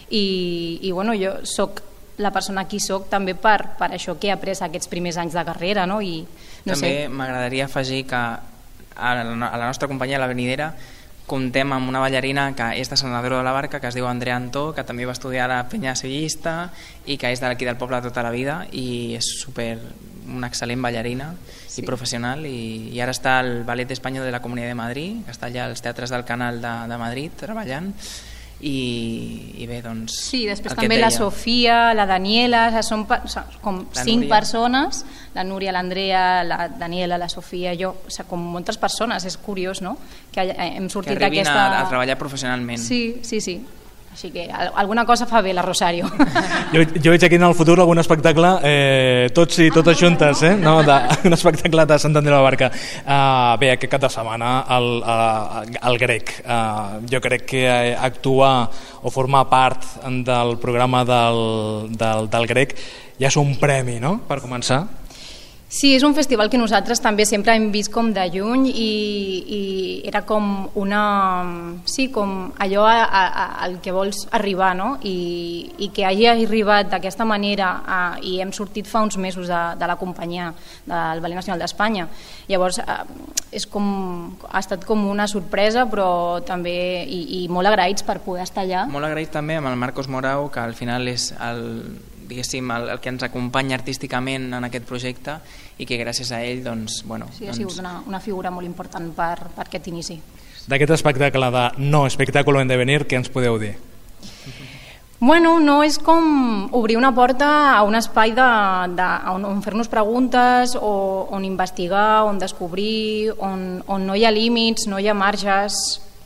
i, i bueno, jo soc la persona qui soc també per, per això que he après aquests primers anys de carrera, no? I, no també sé. M'agradaria afegir que a la nostra companyia, la Venidera, comptem amb una ballarina que és de Sant Andreu de la Barca, que es diu Andrea Antó, que també va estudiar a la penya sevillista i que és d'aquí del poble tota la vida i és super, una excel·lent ballarina sí. i professional i, i ara està al Ballet Español de la Comunitat de Madrid, que està allà als teatres del Canal de, de Madrid treballant i, i bé, doncs... Sí, després també la Sofia, la Daniela, són com la cinc Núria. persones, la Núria, l'Andrea, la Daniela, la Sofia, jo, o sigui, com moltes persones, és curiós, no?, que hem sortit d'aquesta... Que arribin a, a treballar professionalment. Sí, sí, sí. Així que alguna cosa fa bé la Rosario. Jo, jo veig aquí en el futur algun espectacle, eh, tots i totes juntes, eh? No, de, un espectacle de Sant Andreu de la Barca. Uh, bé, aquest cap de setmana el, uh, el grec. Uh, jo crec que actuar o formar part del programa del, del, del grec ja és un premi, no?, per començar. Sí, és un festival que nosaltres també sempre hem vist com de lluny i, i era com una... Sí, com allò a, a, a, al que vols arribar, no? I, i que hagi arribat d'aquesta manera a, i hem sortit fa uns mesos de, de la companyia del Ballet Nacional d'Espanya. Llavors, és com, ha estat com una sorpresa, però també i, i molt agraïts per poder estar allà. Molt agraïts també amb el Marcos Morau, que al final és el... diguéssim, el, el que ens acompanya artísticament en aquest projecte i que gràcies a ell doncs, bueno, sí, ha doncs... sigut una, una figura molt important per, per aquest inici. D'aquest espectacle de No espectáculo en devenir, què ens podeu dir? Bueno, no és com obrir una porta a un espai de, de, on, on fer-nos preguntes o on investigar, on descobrir, on, on no hi ha límits, no hi ha marges,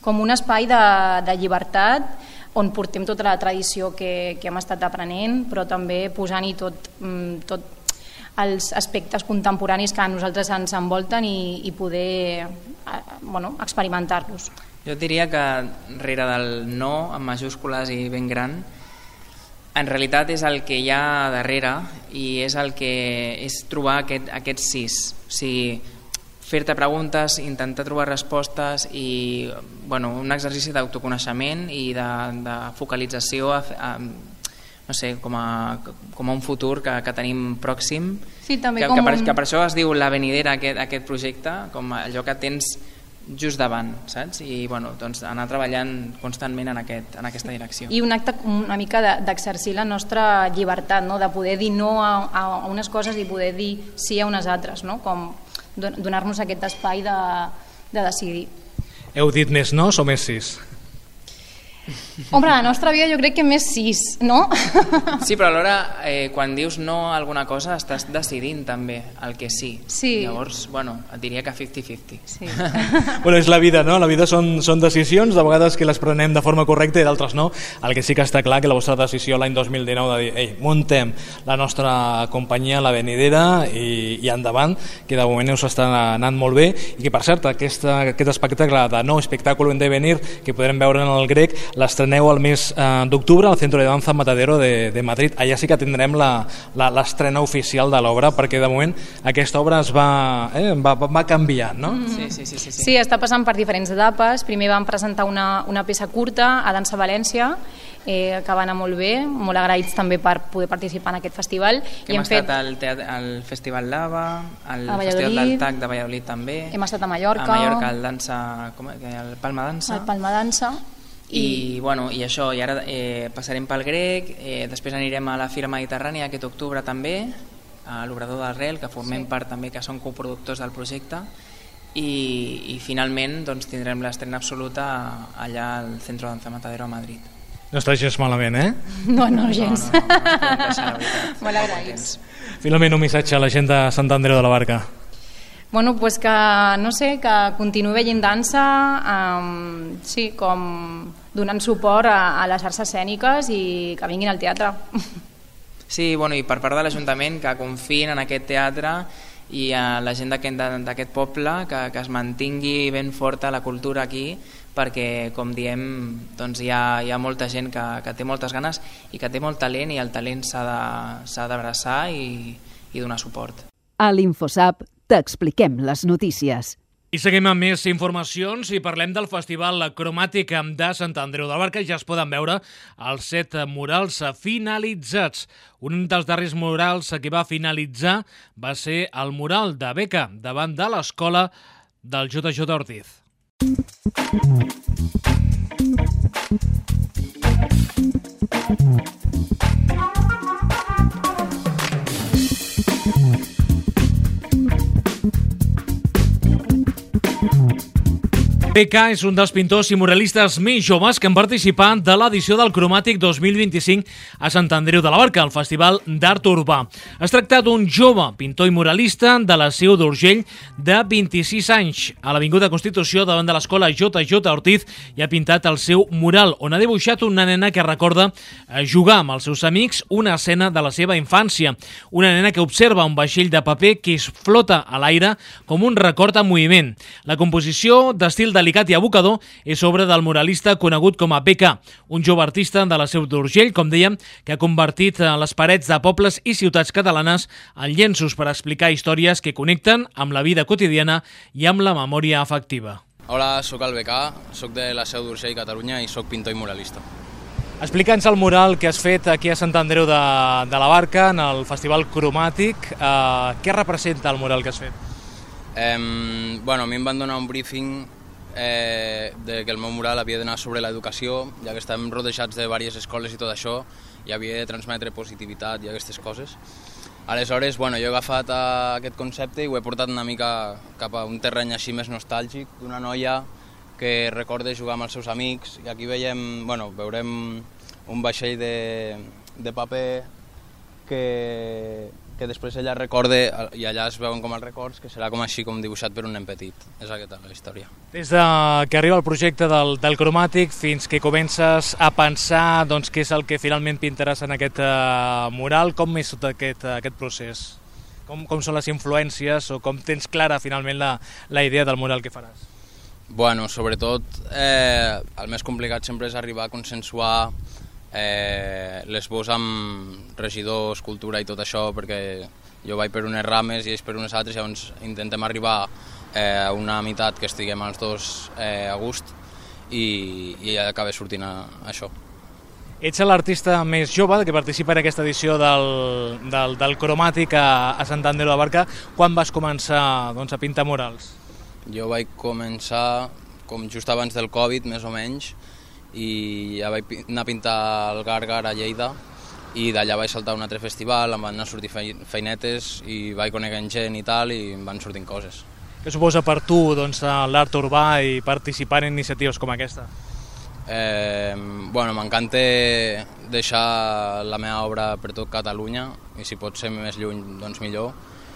com un espai de, de llibertat on portem tota la tradició que, que hem estat aprenent, però també posant-hi tot, tot els aspectes contemporanis que a nosaltres ens envolten i, i poder bueno, experimentar-los. Jo diria que rere del no, amb majúscules i ben gran, en realitat és el que hi ha darrere i és el que és trobar aquest, aquest sis. O sigui, fer-te preguntes, intentar trobar respostes i bueno, un exercici d'autoconeixement i de, de focalització a, a, no sé, com a, com a un futur que, que tenim pròxim. Sí, també que, com que, per, un... que per això es diu La Venidera, aquest, aquest projecte, com allò que tens just davant, saps? I bueno, doncs anar treballant constantment en, aquest, en aquesta direcció. I un acte una mica d'exercir la nostra llibertat, no? De poder dir no a, a unes coses i poder dir sí a unes altres, no? Com donar-nos aquest espai de, de decidir. Heu dit més nos o més sis? Home, la nostra vida jo crec que més sis, no? Sí, però alhora eh, quan dius no a alguna cosa estàs decidint també el que sí. Sí. Llavors, bueno, et diria que cinquanta cinquanta. Sí. Bueno, és la vida, no? La vida són, són decisions, de vegades que les prenem de forma correcta i d'altres no. El que sí que està clar que la vostra decisió l'any dos mil dinou de dir, ei, muntem la nostra companyia, La Venidera, i, i endavant, que de moment us està anant molt bé, i que per cert, aquesta, aquest espectacle de nou espectacle en devenir, que podrem veure en el grec, l'estreneu el mes eh, d'octubre al Centro de Danza Matadero de, de Madrid. Allà sí que tindrem l'estrena oficial de l'obra, perquè de moment aquesta obra es va, eh, va, va canviant, no? Sí, sí, sí, sí, sí. Sí, està passant per diferents etapes. Primer vam presentar una, una peça curta a Dansa València, eh, que va anar molt bé, molt agraïts també per poder participar en aquest festival. Que hem, hem estat fet... al, teatre, al Festival Lava, al Festival del T A C de Valladolid també. Hem estat a Mallorca. A Mallorca, al Dansa, com, el Palma Dansa. El Palma Dansa. I, I, bueno, i això, i ara eh, passarem pel grec, eh, després anirem a la Fira Mediterrània aquest octubre també, a l'Obrador del Rel, que formem sí. part també, que són coproductors del projecte, i, i finalment doncs, tindrem l'estrena absoluta allà al Centro de Danza Matadero a Madrid. No està gens malament, eh? No, no, gens. No, no, no, no deixar, molt agraïts. Finalment un missatge a la gent de Sant Andreu de la Barca. Bueno, pues que, no sé, que continuï veient dansa, um, sí, com donant suport a, a les arts escèniques i que vinguin al teatre. Sí, bueno, i per part de l'Ajuntament que confiïn en aquest teatre i a la gent d'aquest poble que, que es mantingui ben forta la cultura aquí, perquè, com diem, doncs hi ha, hi ha molta gent que, que té moltes ganes i que té molt talent, i el talent s'ha d'abraçar i, i donar suport. A l'Infosap t'expliquem les notícies. I seguim amb més informacions i parlem del Festival Cromàtic de Sant Andreu de la Barca. Ja es poden veure els set murals finalitzats. Un dels darrers murals que va finalitzar va ser el mural de Beca davant de l'escola del J J Ortiz. Beca és un dels pintors i muralistes més joves que han participat de l'edició del Cromàtic dos mil vint-i-cinc a Sant Andreu de la Barca, el Festival d'Art Urbà. Es tracta d'un jove pintor i muralista de la Seu d'Urgell de vint-i-sis anys. A l'Avinguda Constitució, davant de l'escola J J Ortiz, hi ha pintat el seu mural, on ha dibuixat una nena que recorda jugar amb els seus amics una escena de la seva infància. Una nena que observa un vaixell de paper que es flota a l'aire com un record en moviment. La composició, d'estil de delicat i abocador, és obra del muralista conegut com a Beca, un jove artista de la Seu d'Urgell, com dèiem, que ha convertit les parets de pobles i ciutats catalanes en llenços per explicar històries que connecten amb la vida quotidiana i amb la memòria afectiva. Hola, sóc el Beca, sóc de la Seu d'Urgell, Catalunya, i sóc pintor i muralista. Explica'ns el mural que has fet aquí a Sant Andreu de, de la Barca, en el Festival Cromàtic. Eh, què representa el mural que has fet? Eh, bueno, a mi em van donar un briefing eh, de que el meu mural havia d'anar sobre l'educació, ja que estem rodejats de diverses escoles i tot això, i havia de transmetre positivitat i aquestes coses. Aleshores, bueno, jo he agafat aquest concepte i ho he portat una mica cap a un terreny així més nostàlgic, d'una noia que recorda jugar amb els seus amics, i aquí veiem, bueno, veurem un vaixell de, de paper que, que després ella recorde, i allà es veuen com els records, que serà com així, com dibuixat per un nen petit. És aquesta la història. Des de que arriba el projecte del, del cromàtic fins que comences a pensar doncs, què és el que finalment pintaràs en aquest uh, mural, com és tot aquest, uh, aquest procés? Com, com són les influències o com tens clara finalment la, la idea del mural que faràs? Bueno, sobretot eh, el més complicat sempre és arribar a consensuar eh, l'esbós amb regidors, cultura i tot això, perquè jo vaig per unes rames i ells per unes altres, llavors intentem arribar eh, a una meitat que estiguem els dos eh, a gust i, i acaba sortint a, a això. Ets l'artista més jove que participa en aquesta edició del, del, del cromàtic a, a Sant Andreu de la Barca. Quan vas començar doncs, a pintar murals? Jo vaig començar com just abans del Covid, més o menys, i ja vaig anar a pintar el Gàrgar a Lleida i d'allà vaig saltar a un altre festival, em van anar a sortir feinetes i vaig coneguent gent i tal i em van sortint coses. Què suposa per tu doncs, l'art urbà i participar en iniciatives com aquesta? Eh, bueno, m'encanta deixar la meva obra per tot Catalunya i si pot ser més lluny doncs millor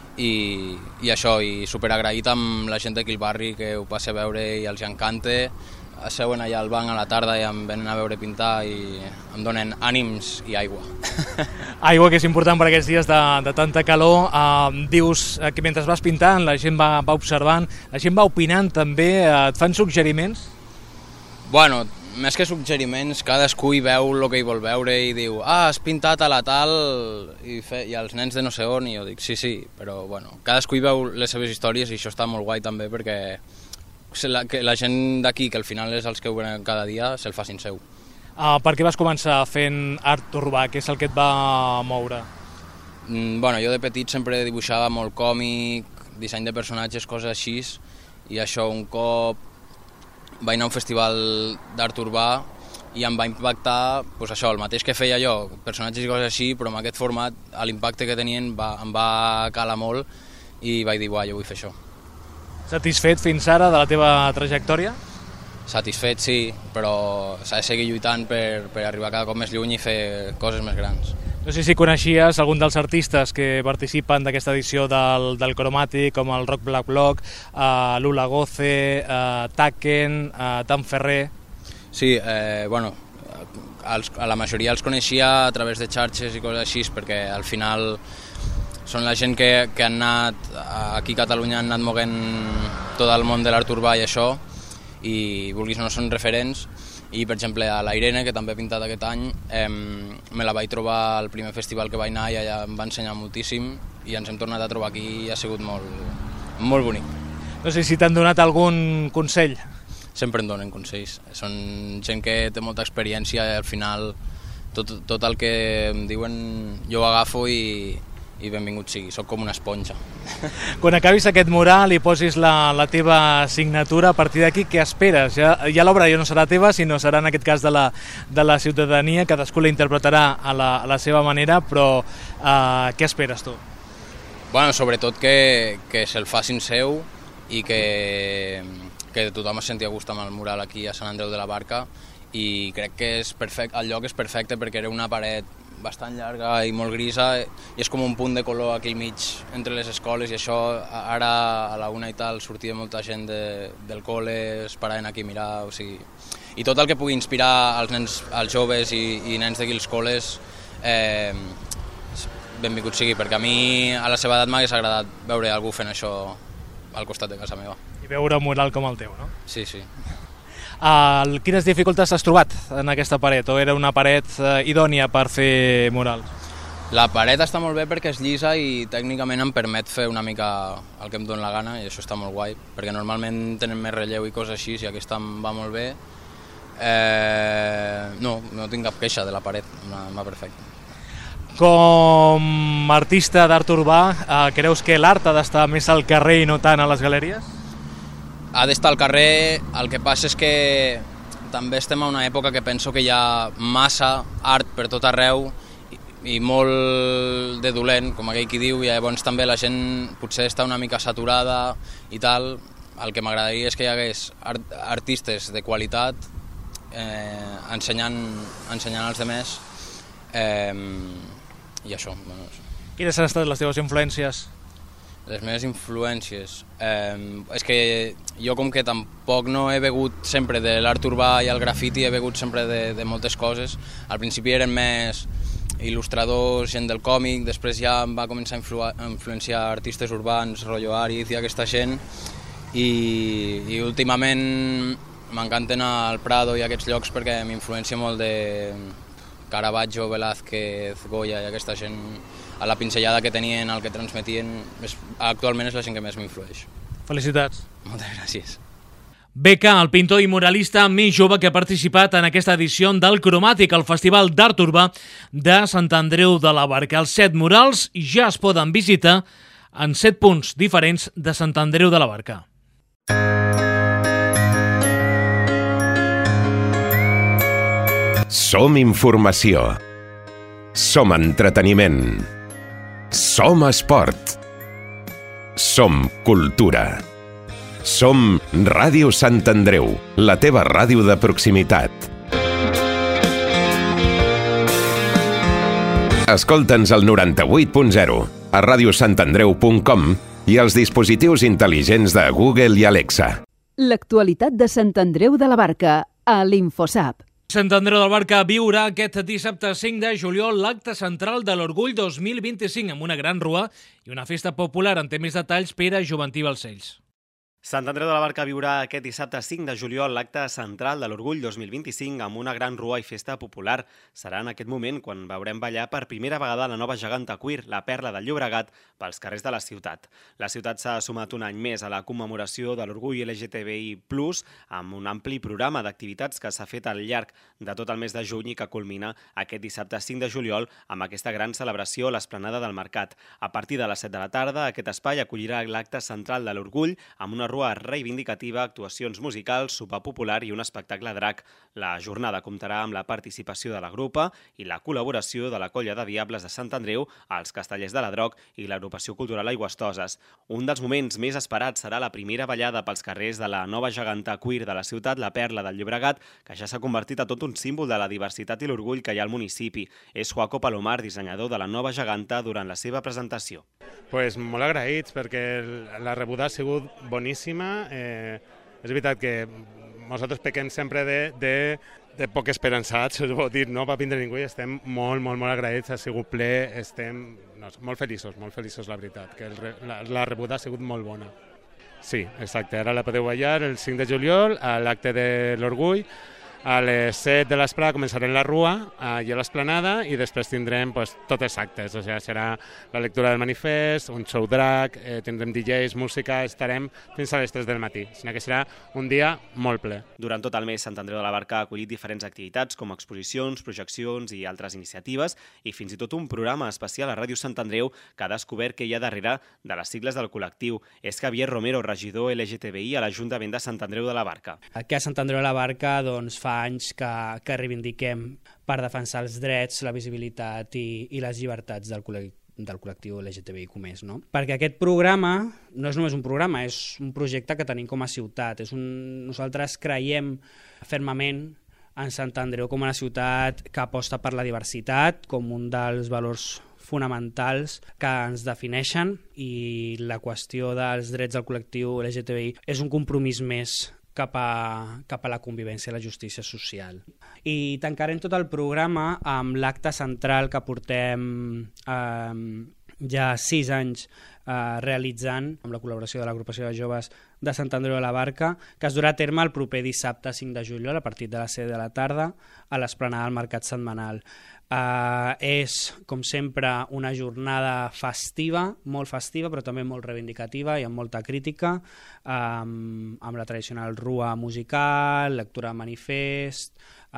i, i això, i superagraït amb la gent d'aquí al barri que ho passi a veure i els encanta. Seuen allà al banc a la tarda i em venen a veure pintar i em donen ànims i aigua. Aigua, que és important per aquests dies de, de tanta calor. Uh, dius que mentre vas pintant la gent va, va observant, la gent va opinant també, uh, et fan suggeriments? Bueno, més que suggeriments, cadascú hi veu el que hi vol veure i diu ah, has pintat a la tal i, fe, i els nens de no sé on, i jo dic sí, sí, però bueno, cadascú hi veu les seves històries i això està molt guai també perquè La, que la gent d'aquí, que al final és els que ho venen cada dia, se'l facin seu. Uh, per què vas començar fent art urbà? Què és el que et va moure? Mm, bueno, jo de petit sempre dibuixava molt còmic, disseny de personatges, coses així, i això un cop vaig anar a un festival d'art urbà i em va impactar pues això, el mateix que feia jo, personatges i coses així, però amb aquest format l'impacte que tenien va, em va calar molt i vaig dir, uah, jo vull fer això. Satisfet fins ara de la teva trajectòria? Satisfet, sí, però s'ha de seguir lluitant per, per arribar cada cop més lluny i fer coses més grans. No sé si coneixies algun dels artistes que participen d'aquesta edició del, del cromàtic, com el Rock Black Block, uh, Lula Goce, uh, Taken, uh, Tan Ferrer... Sí, eh, bueno, els, a la majoria els coneixia a través de xarxes i coses així, perquè al final són la gent que, que han anat, aquí a Catalunya han anat moguent tot el món de l'art urbà i això, i vulguis o no són referents, i per exemple a la Irene, que també he pintat aquest any, eh, me la vaig trobar al primer festival que vaig anar i allà em va ensenyar moltíssim, i ens hem tornat a trobar aquí i ha sigut molt, molt bonic. No sé si t'han donat algun consell? Sempre em donen consells, són gent que té molta experiència i al final tot, tot el que em diuen jo ho agafo i i benvingut sigui, soc com una esponja. Quan acabis aquest mural i posis la, la teva signatura, a partir d'aquí què esperes? Ja, ja l'obra ja no serà teva, sinó serà en aquest cas de la, de la ciutadania, cadascú la interpretarà a la, a la seva manera, però uh, què esperes tu? Bueno, sobretot que, que se'l facin seu i que, que tothom es senti a gust amb el mural aquí a Sant Andreu de la Barca, i crec que és perfecte, el lloc és perfecte perquè era una paret bastant llarga i molt grisa i és com un punt de color aquí al mig entre les escoles, i això ara a la una i tal sortia molta gent de, del col·le, es paraven aquí a mirar, o sigui, i tot el que pugui inspirar als nens, als joves i, i nens d'aquí als col·les, eh, benvingut sigui, perquè a mi a la seva edat m'hagués agradat veure algú fent això al costat de casa meva. I veure un mural com el teu, no? Sí, sí. Uh, quines dificultats has trobat en aquesta paret? O era una paret uh, idònia per fer murals? La paret està molt bé perquè és llisa i tècnicament em permet fer una mica el que em dóna la gana, i això està molt guai, perquè normalment tenen més relleu i coses així, i aquesta em va molt bé. Eh, no, no tinc cap queixa de la paret, em va perfecte. Com a artista d'art urbà, uh, creus que l'art ha d'estar més al carrer i no tant a les galeries? Ha d'estar al carrer, el que passa és que també estem en una època que penso que hi ha massa art per tot arreu i, i molt de dolent, com aquell qui diu, i llavors també la gent potser està una mica saturada i tal. El que m'agradaria és que hi hagués art, artistes de qualitat eh, ensenyant, ensenyant als demés, eh, i això, bueno, Quines han estat les teves influències? Les meves influències... Eh, és que jo com que tampoc no he begut sempre de l'art urbà i el grafiti, he begut sempre de, de moltes coses. Al principi eren més il·lustradors, gent del còmic, després ja em va començar a, influ a influenciar artistes urbans, rotllo Ariz i aquesta gent, i, i últimament m'encanten el Prado i aquests llocs perquè m'influencia molt de Caravaggio, Velázquez, Goya i aquesta gent. A la pinzellada que tenien, el que transmetien, és, actualment és la gent que més m'influeix. Felicitats. Moltes gràcies. Beca, el pintor i muralista més jove que ha participat en aquesta edició del Cromàtic, el Festival d'Art Urbà de Sant Andreu de la Barca. Els set murals ja es poden visitar en set punts diferents de Sant Andreu de la Barca. Som informació. Som entreteniment. Som esport. Som cultura. Som Ràdio Sant Andreu, la teva ràdio de proximitat. Escolta'ns al noranta-vuit punt zero, a ràdio sant andreu punt com i als dispositius intel·ligents de Google i Alexa. L'actualitat de Sant Andreu de la Barca, a l'Infosap. Sant Andreu de la Barca viurà aquest dissabte cinc de juliol l'acte central de l'Orgull dos mil vint-i-cinc amb una gran rua i una festa popular. En té més detalls Pere Joventí Balcells. Sant Andreu de la Barca viurà aquest dissabte cinc de juliol l'acte central de l'Orgull dos mil vint-i-cinc amb una gran rua i festa popular. Serà en aquest moment quan veurem ballar per primera vegada la nova geganta queer, la Perla del Llobregat, pels carrers de la ciutat. La ciutat s'ha sumat un any més a la commemoració de l'orgull L G T B I plus, amb un ampli programa d'activitats que s'ha fet al llarg de tot el mes de juny i que culmina aquest dissabte cinc de juliol amb aquesta gran celebració a l'Esplanada del Mercat. A partir de les set de la tarda, aquest espai acollirà l'acte central de l'Orgull amb una rua reivindicativa, actuacions musicals, sopar popular i un espectacle drac. La jornada comptarà amb la participació de la grupa i la col·laboració de la Colla de Diables de Sant Andreu, els Castellers de la Droc i l'Agrupació Cultural Aigüestoses. Un dels moments més esperats serà la primera ballada pels carrers de la nova geganta queer de la ciutat, la Perla del Llobregat, que ja s'ha convertit a tot un símbol de la diversitat i l'orgull que hi ha al municipi. És Joaco Palomar, dissenyador de la nova geganta, durant la seva presentació. Pues molt agraïts perquè la rebuda ha sigut boníssima. Eh, és veritat que nosaltres pequem sempre de, de, de poc esperançats, us ho dir, no va vindre ningú i estem molt, molt, molt agraïts, ha sigut ple, estem no, molt feliços, molt feliços, la veritat, que el, la, la rebuda ha sigut molt bona. Sí, exacte, ara la podeu ballar el cinc de juliol a l'acte de l'Orgull. A les set de l'esprada començarem la rua i a l'esplanada i després tindrem pues, tots els actes. O sigui, serà la lectura del manifest, un show drag, eh, tindrem D Js, música, estarem fins a les tres del matí. Sinó que serà un dia molt ple. Durant tot el mes, Sant Andreu de la Barca ha acollit diferents activitats com exposicions, projeccions i altres iniciatives i fins i tot un programa especial a Ràdio Sant Andreu que ha descobert que hi ha darrere de les sigles del col·lectiu. És Javier Romero, regidor L G T B I a l'Ajuntament de Sant Andreu de la Barca. Aquí a Sant Andreu de la Barca doncs, fa anys que, que reivindiquem per defensar els drets, la visibilitat i, i les llibertats del col·lectiu del col·lectiu L G T B I com és, no? Perquè aquest programa no és només un programa, és un projecte que tenim com a ciutat. És un... Nosaltres creiem fermament en Sant Andreu com una ciutat que aposta per la diversitat com un dels valors fonamentals que ens defineixen i la qüestió dels drets del col·lectiu L G T B I és un compromís més cap a, cap a la convivència i la justícia social. I tancarem tot el programa amb l'acte central que portem eh, ja sis anys eh, realitzant amb la col·laboració de l'Agrupació de Joves de Sant Andreu de la Barca, que es durà a terme el proper dissabte cinc de juliol a partir de les set de la tarda a l'Esplanada del Mercat Setmanal. Uh, és, com sempre, una jornada festiva, molt festiva, però també molt reivindicativa i amb molta crítica, um, amb la tradicional rua musical, lectura de manifest,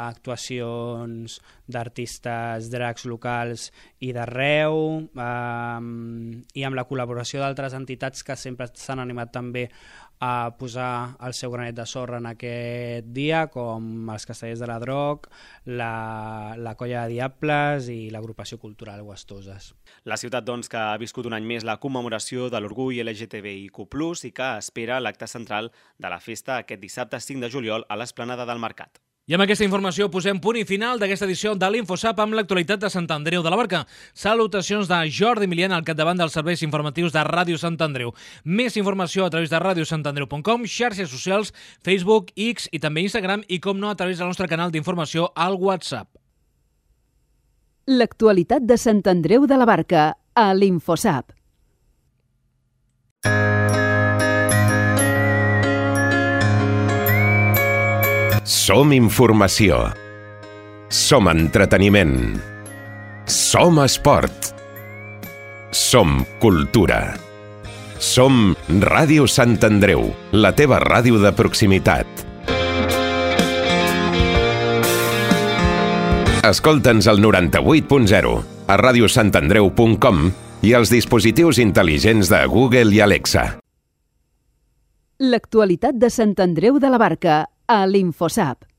actuacions d'artistes drags locals i d'arreu, um, i amb la col·laboració d'altres entitats que sempre s'han animat també a posar el seu granet de sorra en aquest dia, com els Castellers de la Droc, la, la Colla de Diables i l'Agrupació Cultural Aigüestoses. La ciutat, doncs, que ha viscut un any més la commemoració de l'orgull L G T B I Q plus, i que espera l'acte central de la festa aquest dissabte cinc de juliol a l'Esplanada del Mercat. I amb aquesta informació posem punt i final d'aquesta edició de l'InfoSap amb l'actualitat de Sant Andreu de la Barca. Salutacions de Jordi Milian al capdavant dels serveis informatius de Ràdio Sant Andreu. Més informació a través de radio sant andreu punt com, xarxes socials, Facebook, X i també Instagram i, com no, a través del nostre canal d'informació al WhatsApp. L'actualitat de Sant Andreu de la Barca a l'InfoSap. Som informació. Som entreteniment. Som esport. Som cultura. Som Ràdio Sant Andreu, la teva ràdio de proximitat. Escolta'ns al noranta-vuit punt zero, a radio sant andreu punt com i als dispositius intel·ligents de Google i Alexa. L'actualitat de Sant Andreu de la Barca a l'InfoSap.